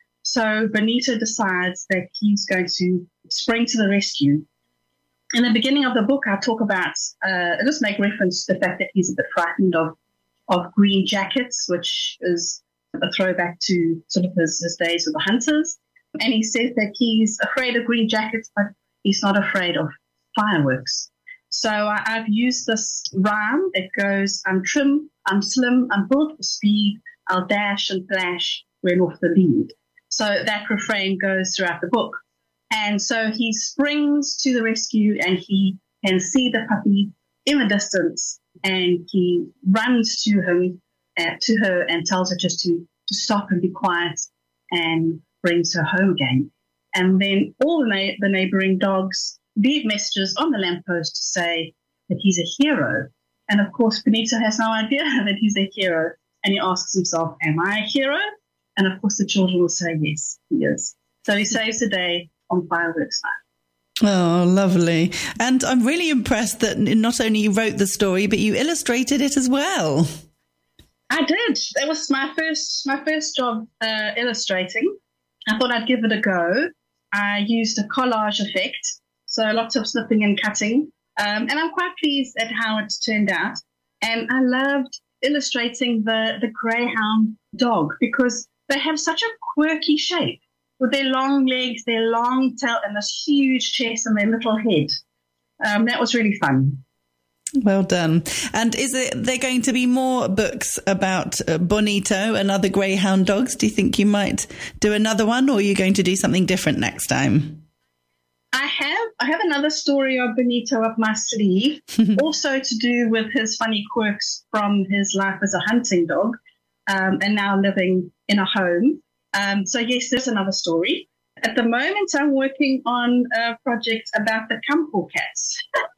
So Bonito decides that he's going to spring to the rescue. In the beginning of the book, I talk about, uh, I just make reference to the fact that he's a bit frightened of, of green jackets, which is a throwback to sort of his, his days with the hunters. And he says that he's afraid of green jackets, but he's not afraid of fireworks. So I, I've used this rhyme. It goes, I'm trim, I'm slim, I'm built for speed, I'll dash and flash when off the lead. So that refrain goes throughout the book. And so he springs to the rescue and he can see the puppy in the distance, and he runs to him, uh, to her, and tells her just to, to stop and be quiet, and brings her home again. And then all the, na- the neighboring dogs leave messages on the lamppost to say that he's a hero. And of course, Bonito has no idea that he's a hero. And he asks himself, am I a hero? And of course, the children will say, yes, he is. So he saves the day on fireworks night. Oh, lovely. And I'm really impressed that not only you wrote the story, but you illustrated it as well. I did. That was my first my first job uh, illustrating. I thought I'd give it a go. I used a collage effect. So lots of snipping and cutting. Um, and I'm quite pleased at how it's turned out. And I loved illustrating the, the greyhound dog because they have such a quirky shape with their long legs, their long tail, and this huge chest and their little head. Um, that was really fun. Well done. And is it, there going to be more books about uh, Bonito and other greyhound dogs? Do you think you might do another one, or are you going to do something different next time? I have I have another story of Bonito up my sleeve, also to do with his funny quirks from his life as a hunting dog, um, and now living in a home. Um, so yes, there's another story. At the moment, I'm working on a project about the Kampo cats.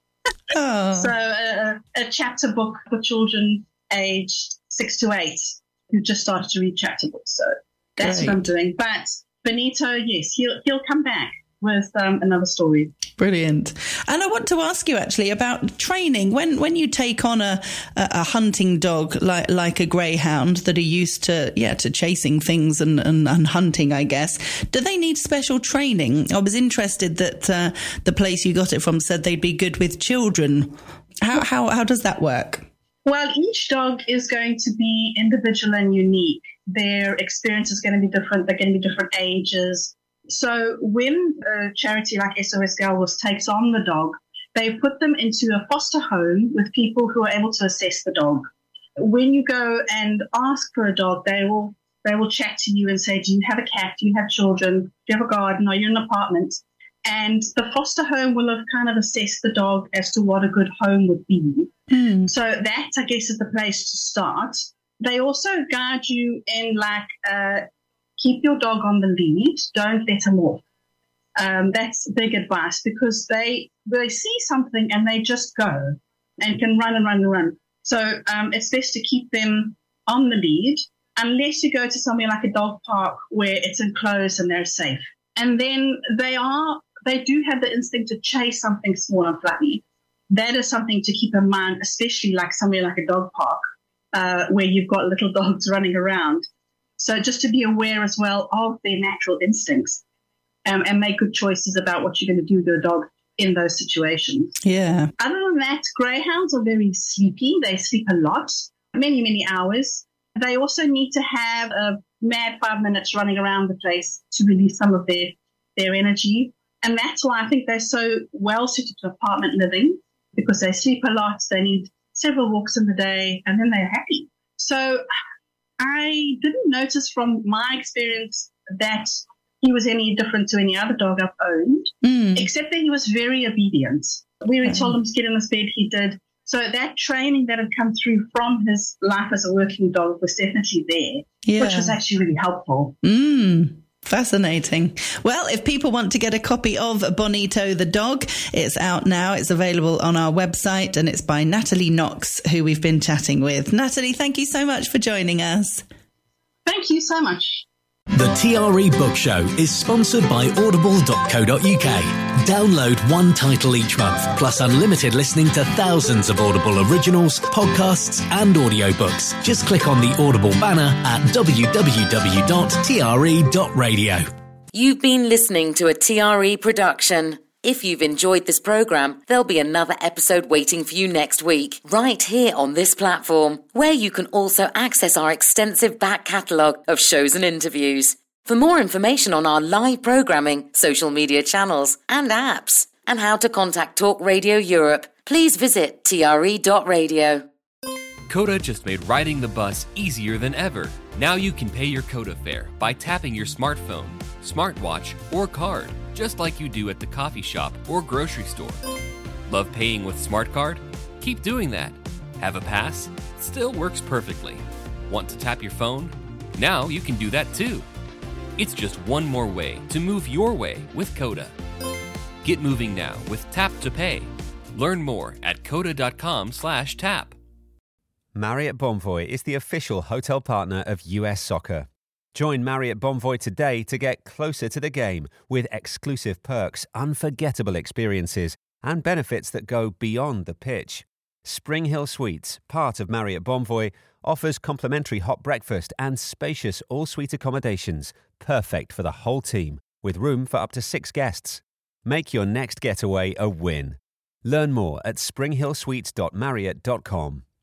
Oh. So uh, a chapter book for children aged six to eight who just started to read chapter books. So that's Great. What I'm doing. But Bonito, yes, he'll he'll come back with um, another story. Brilliant. And I want to ask you actually about training. When when you take on a a, a hunting dog like like a greyhound that are used to yeah to chasing things and, and, and hunting, I guess, do they need special training? I was interested that uh, the place you got it from said they'd be good with children. How how how does that work? Well, each dog is going to be individual and unique. Their experience is going to be different. They're going to be different ages. So when a charity like S O S Girls takes on the dog, they put them into a foster home with people who are able to assess the dog. When you go and ask for a dog, they will they will chat to you and say, do you have a cat? Do you have children? Do you have a garden? Are you in an apartment? And the foster home will have kind of assessed the dog as to what a good home would be. Mm. So that, I guess, is the place to start. They also guide you in like uh keep your dog on the lead. Don't let him off. Um, that's big advice because they they see something and they just go and can run and run and run. So um, it's best to keep them on the lead unless you go to somewhere like a dog park where it's enclosed and they're safe. And then they are they do have the instinct to chase something small and fluffy. That is something to keep in mind, especially like somewhere like a dog park uh, where you've got little dogs running around. So just to be aware as well of their natural instincts um, and make good choices about what you're going to do to a dog in those situations. Yeah. Other than that, greyhounds are very sleepy. They sleep a lot, many, many hours. They also need to have a mad five minutes running around the place to release some of their, their energy. And that's why I think they're so well suited to apartment living because they sleep a lot. They need several walks in the day and then they're happy. So I didn't notice from my experience that he was any different to any other dog I've owned, mm. except that he was very obedient. We mm. told him to get in his bed, he did. So that training that had come through from his life as a working dog was definitely there, yeah. which was actually really helpful. Mm. Fascinating. Well, if people want to get a copy of Bonito the dog, it's out now. It's available on our website and it's by Natalie Knox, who we've been chatting with. Natalie, thank you so much for joining us. Thank you so much. The T R E Book Show is sponsored by audible dot co dot uk. Download one title each month, plus unlimited listening to thousands of Audible originals, podcasts and audiobooks. Just click on the Audible banner at w w w dot t r e dot radio. You've been listening to a T R E production. If you've enjoyed this programme, there'll be another episode waiting for you next week, right here on this platform, where you can also access our extensive back catalogue of shows and interviews. For more information on our live programming, social media channels and apps, and how to contact Talk Radio Europe, please visit t r e dot radio. Coda just made riding the bus easier than ever. Now you can pay your Coda fare by tapping your smartphone, smartwatch, or card, just like you do at the coffee shop or grocery store. Love paying with SmartCard? Keep doing that. Have a pass? Still works perfectly. Want to tap your phone? Now you can do that too. It's just one more way to move your way with Coda. Get moving now with Tap to Pay. Learn more at coda dot com slash tap. Marriott Bonvoy is the official hotel partner of U S Soccer. Join Marriott Bonvoy today to get closer to the game with exclusive perks, unforgettable experiences, and benefits that go beyond the pitch. Spring Hill Suites, part of Marriott Bonvoy, offers complimentary hot breakfast and spacious all-suite accommodations, perfect for the whole team, with room for up to six guests. Make your next getaway a win. Learn more at springhillsuites dot marriott dot com.